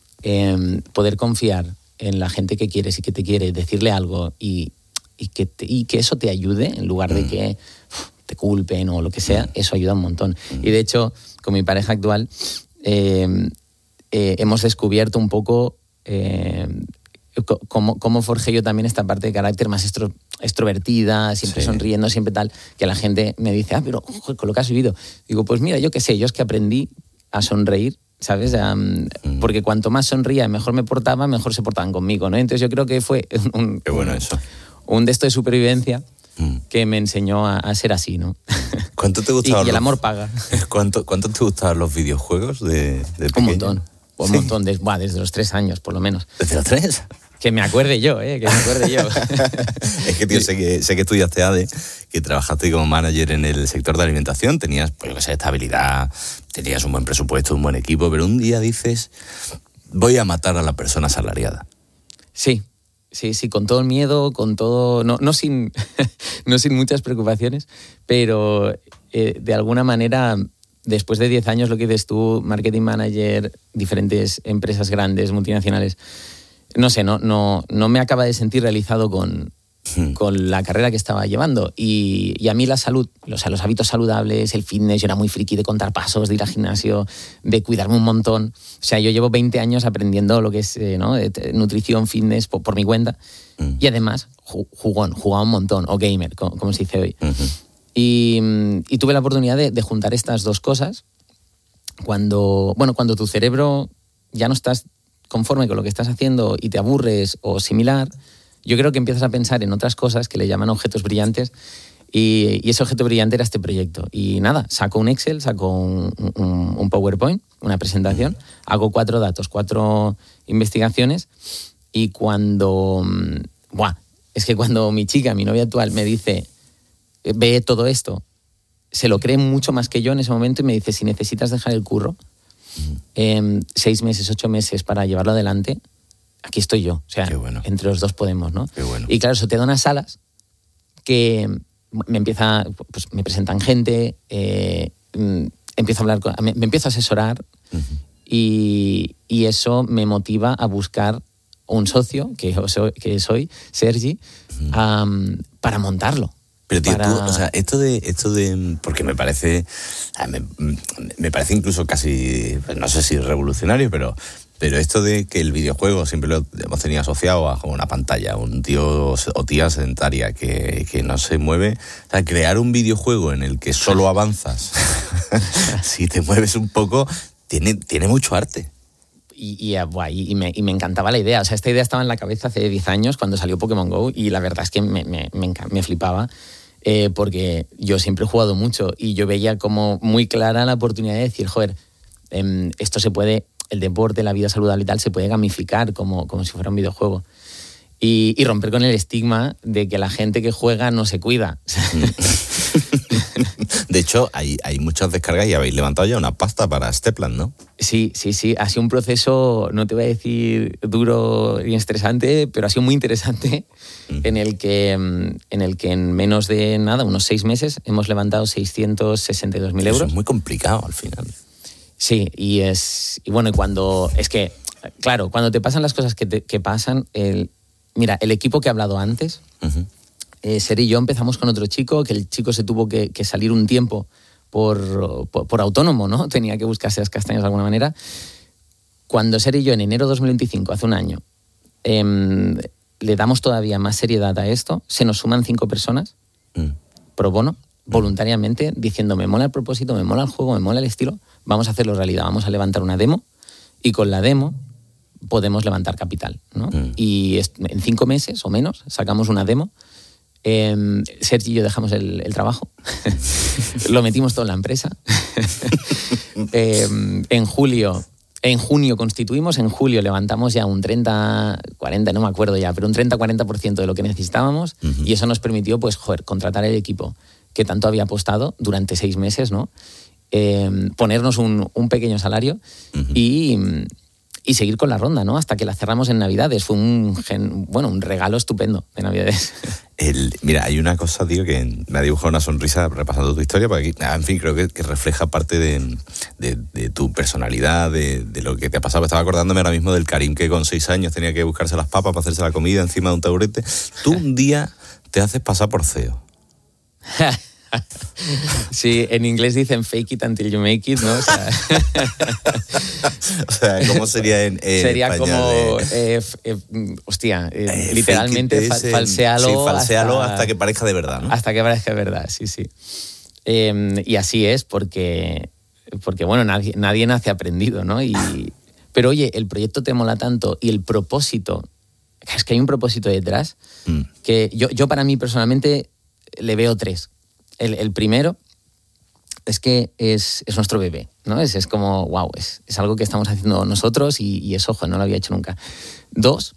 eh, poder confiar en la gente que quieres y que te quiere, decirle algo y... Y que, te, y que eso te ayude en lugar de mm. que uf, te culpen o lo que sea, mm. eso ayuda un montón. Mm. Y de hecho, con mi pareja actual eh, eh, hemos descubierto un poco eh, cómo, cómo forjé yo también esta parte de carácter más extro, extrovertida, siempre sí. sonriendo, siempre tal, que la gente me dice, ah, pero ojo, con lo que has vivido. Digo, pues mira, yo qué sé, yo es que aprendí a sonreír, ¿sabes? Um, mm. Porque cuanto más sonría y mejor me portaba, mejor se portaban conmigo, ¿no? Entonces yo creo que fue un... Qué bueno eso. Un de esto de supervivencia mm. que me enseñó a, a ser así, ¿no? ¿Cuánto te gustaban? Y, y el amor paga. ¿Cuánto, ¿Cuánto te gustaban los videojuegos de, de pequeño? Un montón. Un ¿Sí? montón, de, buah, desde los tres años, por lo menos. ¿Desde los tres? Que me acuerde yo, ¿eh? Que me acuerde yo. Es que, tío, sé que, sé que estudiaste A D E, que trabajaste como manager en el sector de alimentación, tenías, pues yo qué sé, estabilidad, tenías un buen presupuesto, un buen equipo, pero un día dices, voy a matar a la persona asalariada. Sí. Sí, sí, con todo el miedo, con todo, no, no, sin, no sin muchas preocupaciones, pero eh, de alguna manera, después de diez años, lo que dices tú, marketing manager, diferentes empresas grandes, multinacionales, no sé, no, no, no me acaba de sentir realizado con, hmm. con la carrera que estaba llevando. Y, y a mí la salud, o sea, los hábitos saludables, el fitness, yo era muy friki de contar pasos, de ir al gimnasio, de cuidarme un montón. O sea, yo llevo veinte años aprendiendo lo que es eh, ¿no? nutrición, fitness, por, por mi cuenta. Mm. Y además, jugón, jugaba un montón, o gamer, como, como se dice hoy. Mm-hmm. Y, y tuve la oportunidad de, de juntar estas dos cosas cuando, bueno, cuando tu cerebro ya no estás conforme con lo que estás haciendo y te aburres o similar, yo creo que empiezas a pensar en otras cosas que le llaman objetos brillantes. Y, y ese objeto brillante era este proyecto. Y nada, saco un Excel, saco un, un, un PowerPoint, una presentación, hago cuatro datos, cuatro investigaciones, y cuando... Buah, es que cuando mi chica, mi novia actual, me dice, ve todo esto, se lo cree mucho más que yo en ese momento y me dice, si necesitas dejar el curro, eh, seis meses, ocho meses para llevarlo adelante, aquí estoy yo. O sea, bueno. Entre los dos podemos, ¿no? Qué bueno. Y claro, eso te da unas alas que... me empieza, pues me presentan gente, eh, empiezo a hablar, con, me, me empiezo a asesorar uh-huh. y, y eso me motiva a buscar un socio, que, soy, que soy, Sergi, uh-huh. um, para montarlo. Pero tío, para... tú, o sea, esto de, esto de, porque me parece, me, me parece incluso casi, no sé si revolucionario, pero... Pero esto de que el videojuego siempre lo hemos tenido asociado a una pantalla, un tío o tía sedentaria que, que no se mueve. O sea, crear un videojuego en el que solo avanzas, si te mueves un poco, tiene, tiene mucho arte. Y, y, y, me, y me encantaba la idea. O sea, esta idea estaba en la cabeza hace diez años cuando salió Pokémon Go y la verdad es que me, me, me, me flipaba. Eh, porque yo siempre he jugado mucho y yo veía como muy clara la oportunidad de decir, joder, eh, esto se puede... el deporte, la vida saludable y tal, se puede gamificar como, como si fuera un videojuego. Y, y romper con el estigma de que la gente que juega no se cuida. De hecho, hay, hay muchas descargas y habéis levantado ya una pasta para Stepland, ¿no? Sí, sí, sí. Ha sido un proceso, no te voy a decir duro y estresante, pero ha sido muy interesante, mm. en el que, en el que en menos de nada, unos seis meses, hemos levantado seiscientos sesenta y dos mil euros. Eso es muy complicado al final. Sí, y es y bueno, y cuando es que claro, cuando te pasan las cosas que, te, que pasan, el, mira, el equipo que he hablado antes, uh-huh. eh, Ser y yo empezamos con otro chico, que el chico se tuvo que, que salir un tiempo por, por, por autónomo, ¿no? Tenía que buscarse las castañas de alguna manera. Cuando Ser y yo, en enero de dos mil veinticinco, hace un año, eh, le damos todavía más seriedad a esto, se nos suman cinco personas, mm. pro bono, voluntariamente, diciendo, me mola el propósito, me mola el juego, me mola el estilo, vamos a hacerlo realidad, vamos a levantar una demo, y con la demo podemos levantar capital, ¿no? Mm. Y en cinco meses o menos sacamos una demo. Eh, Sergi y yo dejamos el, el trabajo, lo metimos todo en la empresa. eh, en julio, en junio constituimos, en julio levantamos ya un treinta, cuarenta, no me acuerdo ya, pero un treinta, cuarenta por ciento de lo que necesitábamos, uh-huh. y eso nos permitió, pues, joder, contratar el equipo que tanto había apostado durante seis meses, ¿no? Eh, ponernos un, un pequeño salario, uh-huh. y, y seguir con la ronda, ¿no? Hasta que la cerramos en Navidades. Fue un, gen, bueno, un regalo estupendo de Navidades. El, mira, hay una cosa, tío, que me ha dibujado una sonrisa repasando tu historia, porque aquí, en fin, creo que, que refleja parte de, de, de tu personalidad, de, de lo que te ha pasado. Estaba acordándome ahora mismo del Karim, que con seis años tenía que buscarse las papas para hacerse la comida encima de un taburete. Tú un día te haces pasar por C E O. Sí, en inglés dicen fake it until you make it, ¿no? O sea, o sea ¿cómo sería en, en sería español? como, eh, eh, hostia, eh, eh, literalmente fa- falséalo, sí, falséalo hasta, hasta que parezca de verdad, ¿no? Hasta que parezca de verdad, sí, sí. Eh, y así es, porque, porque bueno, nadie, nadie nace aprendido, ¿no? Y, pero oye, el proyecto te mola tanto y el propósito, es que hay un propósito detrás, mm. que yo, yo para mí personalmente le veo tres. El, el primero es que es, es nuestro bebé, ¿no? Es, es como, wow, es, es algo que estamos haciendo nosotros y, y eso, ojo, no lo había hecho nunca. Dos,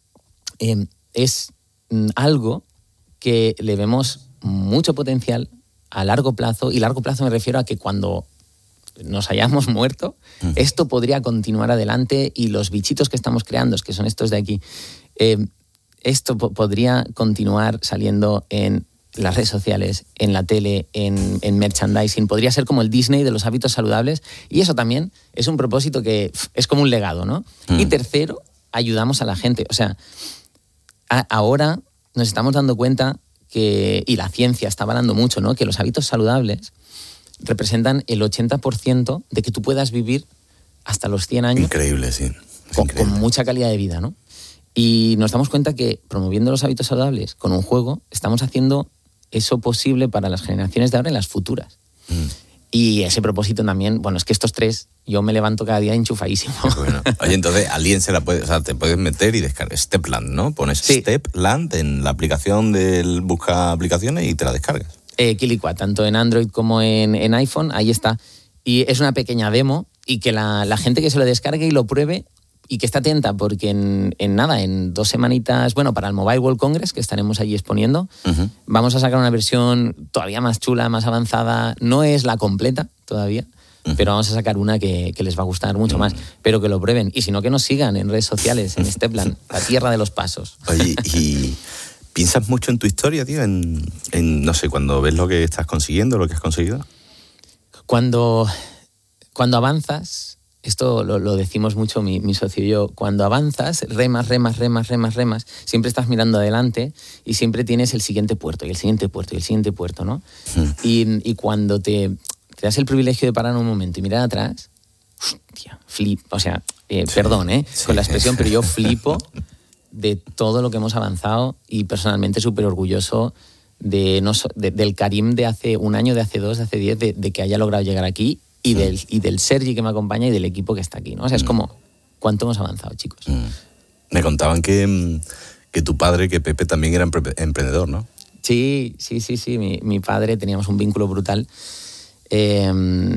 eh, es algo que le vemos mucho potencial a largo plazo, y largo plazo me refiero a que cuando nos hayamos muerto, uh-huh. esto podría continuar adelante y los bichitos que estamos creando, que son estos de aquí, eh, esto po- podría continuar saliendo en las redes sociales, en la tele, en, en merchandising. Podría ser como el Disney de los hábitos saludables, y eso también es un propósito que pff, es como un legado, ¿no? Mm. Y tercero, ayudamos a la gente. O sea, a, ahora nos estamos dando cuenta que, y la ciencia está avalando mucho, ¿no?, que los hábitos saludables representan el ochenta por ciento de que tú puedas vivir hasta los cien años. Increíble, sí. Con, increíble. con mucha calidad de vida, ¿no? Y nos damos cuenta que promoviendo los hábitos saludables con un juego, estamos haciendo eso posible para las generaciones de ahora y las futuras. Mm. Y ese propósito también, bueno, es que estos tres, yo me levanto cada día enchufadísimo. Bueno. Oye, entonces alguien se la puede, o sea, te puedes meter y descargar Stepland, ¿no? Pones sí. Stepland en la aplicación del busca aplicaciones y te la descargas. Eh, Quilicua, tanto en Android como en, en iPhone, ahí está. Y es una pequeña demo, y que la, la gente que se lo descargue y lo pruebe, y que esté atenta, porque en, en nada, en dos semanitas, bueno, para el Mobile World Congress, que estaremos allí exponiendo, uh-huh. vamos a sacar una versión todavía más chula, más avanzada. No es la completa todavía, uh-huh. pero vamos a sacar una que, que les va a gustar mucho uh-huh. más. Pero que lo prueben. Y si no, que nos sigan en redes sociales, en Stepland, la tierra de los pasos. Oye, y ¿piensas mucho en tu historia, tío? En, en, no sé, cuando ves lo que estás consiguiendo, lo que has conseguido. Cuando, cuando avanzas... Esto lo, lo decimos mucho mi, mi socio y yo. Cuando avanzas, remas, remas, remas, remas, remas, siempre estás mirando adelante y siempre tienes el siguiente puerto, y el siguiente puerto, y el siguiente puerto, ¿no? Mm. Y, y cuando te, te das el privilegio de parar un momento y mirar atrás, hostia, flip, o sea, eh, sí, perdón, ¿eh? Sí, con la expresión, sí. pero yo flipo de todo lo que hemos avanzado, y personalmente súper orgulloso de, no, de, del Karim de hace un año, de hace dos, de hace diez, de, de que haya logrado llegar aquí. Y, sí. del, y del Sergi que me acompaña y del equipo que está aquí, ¿no? O sea, es como, ¿cuánto hemos avanzado, chicos? Mm. Me contaban que, que tu padre, que Pepe, también era empre- emprendedor, ¿no? Sí, sí, sí, sí. Mi, mi padre, teníamos un vínculo brutal. Eh,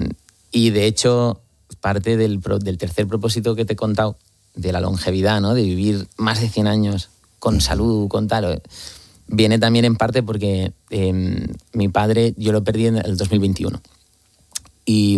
y de hecho, parte del, del tercer propósito que te he contado, de la longevidad, ¿no? De vivir más de cien años con mm. salud, con tal, viene también en parte porque eh, mi padre, yo lo perdí en el dos mil veintiuno. Y,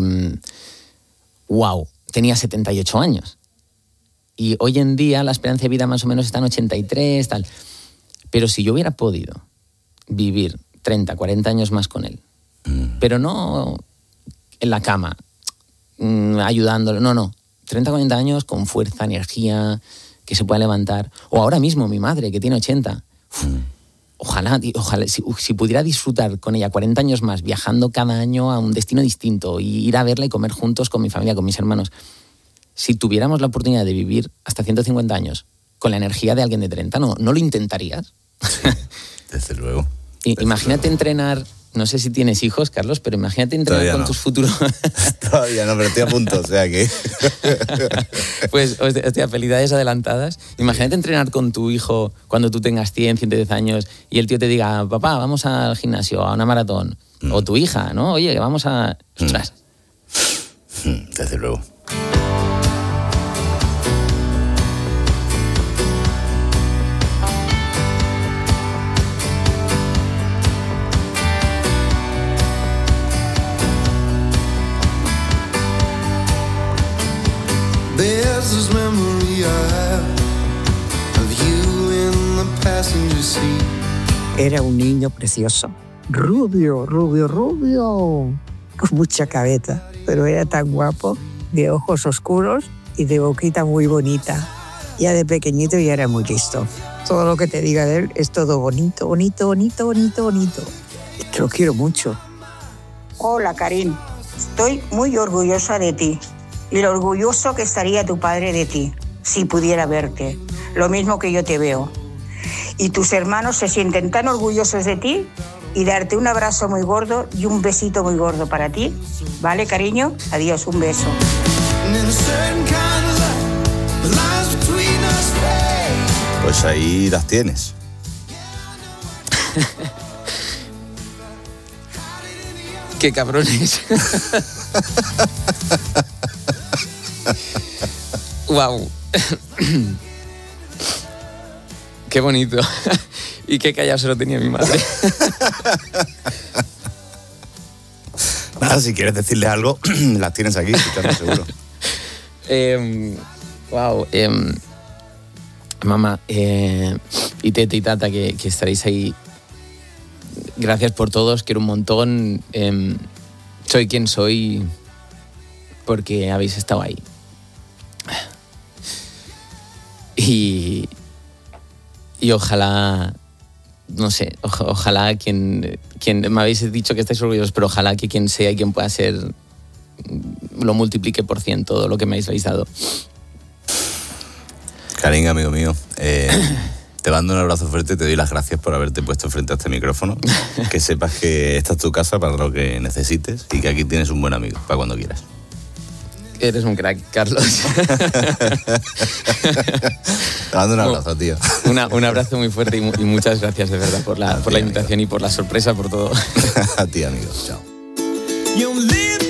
wow, tenía setenta y ocho años. Y hoy en día la esperanza de vida más o menos está en ochenta y tres, tal. Pero si yo hubiera podido vivir treinta, cuarenta años más con él, mm. pero no en la cama, mmm, ayudándolo, no, no. treinta, cuarenta años con fuerza, energía, que se pueda levantar. O ahora mismo mi madre, que tiene ochenta. Uf, ojalá, ojalá si, si pudiera disfrutar con ella cuarenta años más, viajando cada año a un destino distinto, y ir a verla y comer juntos con mi familia, con mis hermanos. Si tuviéramos la oportunidad de vivir hasta ciento cincuenta años con la energía de alguien de treinta, ¿no, ¿no lo intentarías? Sí, desde luego. Y, desde imagínate luego. entrenar, no sé si tienes hijos, Carlos, pero imagínate entrenar Todavía con no. tus futuros... Todavía no, pero estoy a punto, o sea que... Pues, hostia, felicidades adelantadas. Imagínate entrenar con tu hijo cuando tú tengas cien, ciento diez años y el tío te diga, papá, vamos al gimnasio, a una maratón. Mm. O tu hija, ¿no? Oye, que vamos a... Ostras. Mm. Desde luego. There's this memory I have of you in the passenger seat. Era un niño precioso, rubio, rubio, rubio, con mucha cabeza, pero era tan guapo, de ojos oscuros y de boquita muy bonita. Ya de pequeñito ya era muy listo. Todo lo que te diga de él es todo bonito, bonito, bonito, bonito, bonito. Te lo quiero mucho. Hola, Karim. Estoy muy orgullosa de ti. Y lo orgulloso que estaría tu padre de ti, si pudiera verte, lo mismo que yo te veo. Y tus hermanos se sienten tan orgullosos de ti y darte un abrazo muy gordo y un besito muy gordo para ti. ¿Vale, cariño? Adiós, un beso. Pues ahí las tienes. ¡Qué cabrones! ¡Wow! ¡Qué bonito! Y qué callado se lo tenía mi madre. Nada, si quieres decirle algo, las tienes aquí, escuchando seguro. Eh, wow. Eh, mamá, eh, y tete y tata, que, que estaréis ahí. Gracias por todos, quiero un montón. Eh, soy quien soy porque habéis estado ahí. Y, y ojalá, no sé, o, ojalá quien, quien, me habéis dicho que estáis orgullosos, pero ojalá que quien sea y quien pueda ser lo multiplique por cien todo lo que me habéis dado. Karim, amigo mío, eh, te mando un abrazo fuerte, te doy las gracias por haberte puesto frente a este micrófono. Que sepas que esta es tu casa para lo que necesites y que aquí tienes un buen amigo para cuando quieras. Eres un crack, Carlos. Te mando un abrazo, tío. Una, un abrazo muy fuerte y, mu- y muchas gracias, de verdad, por la, por la invitación y por la sorpresa, por todo. A ti, amigo. Chao. You live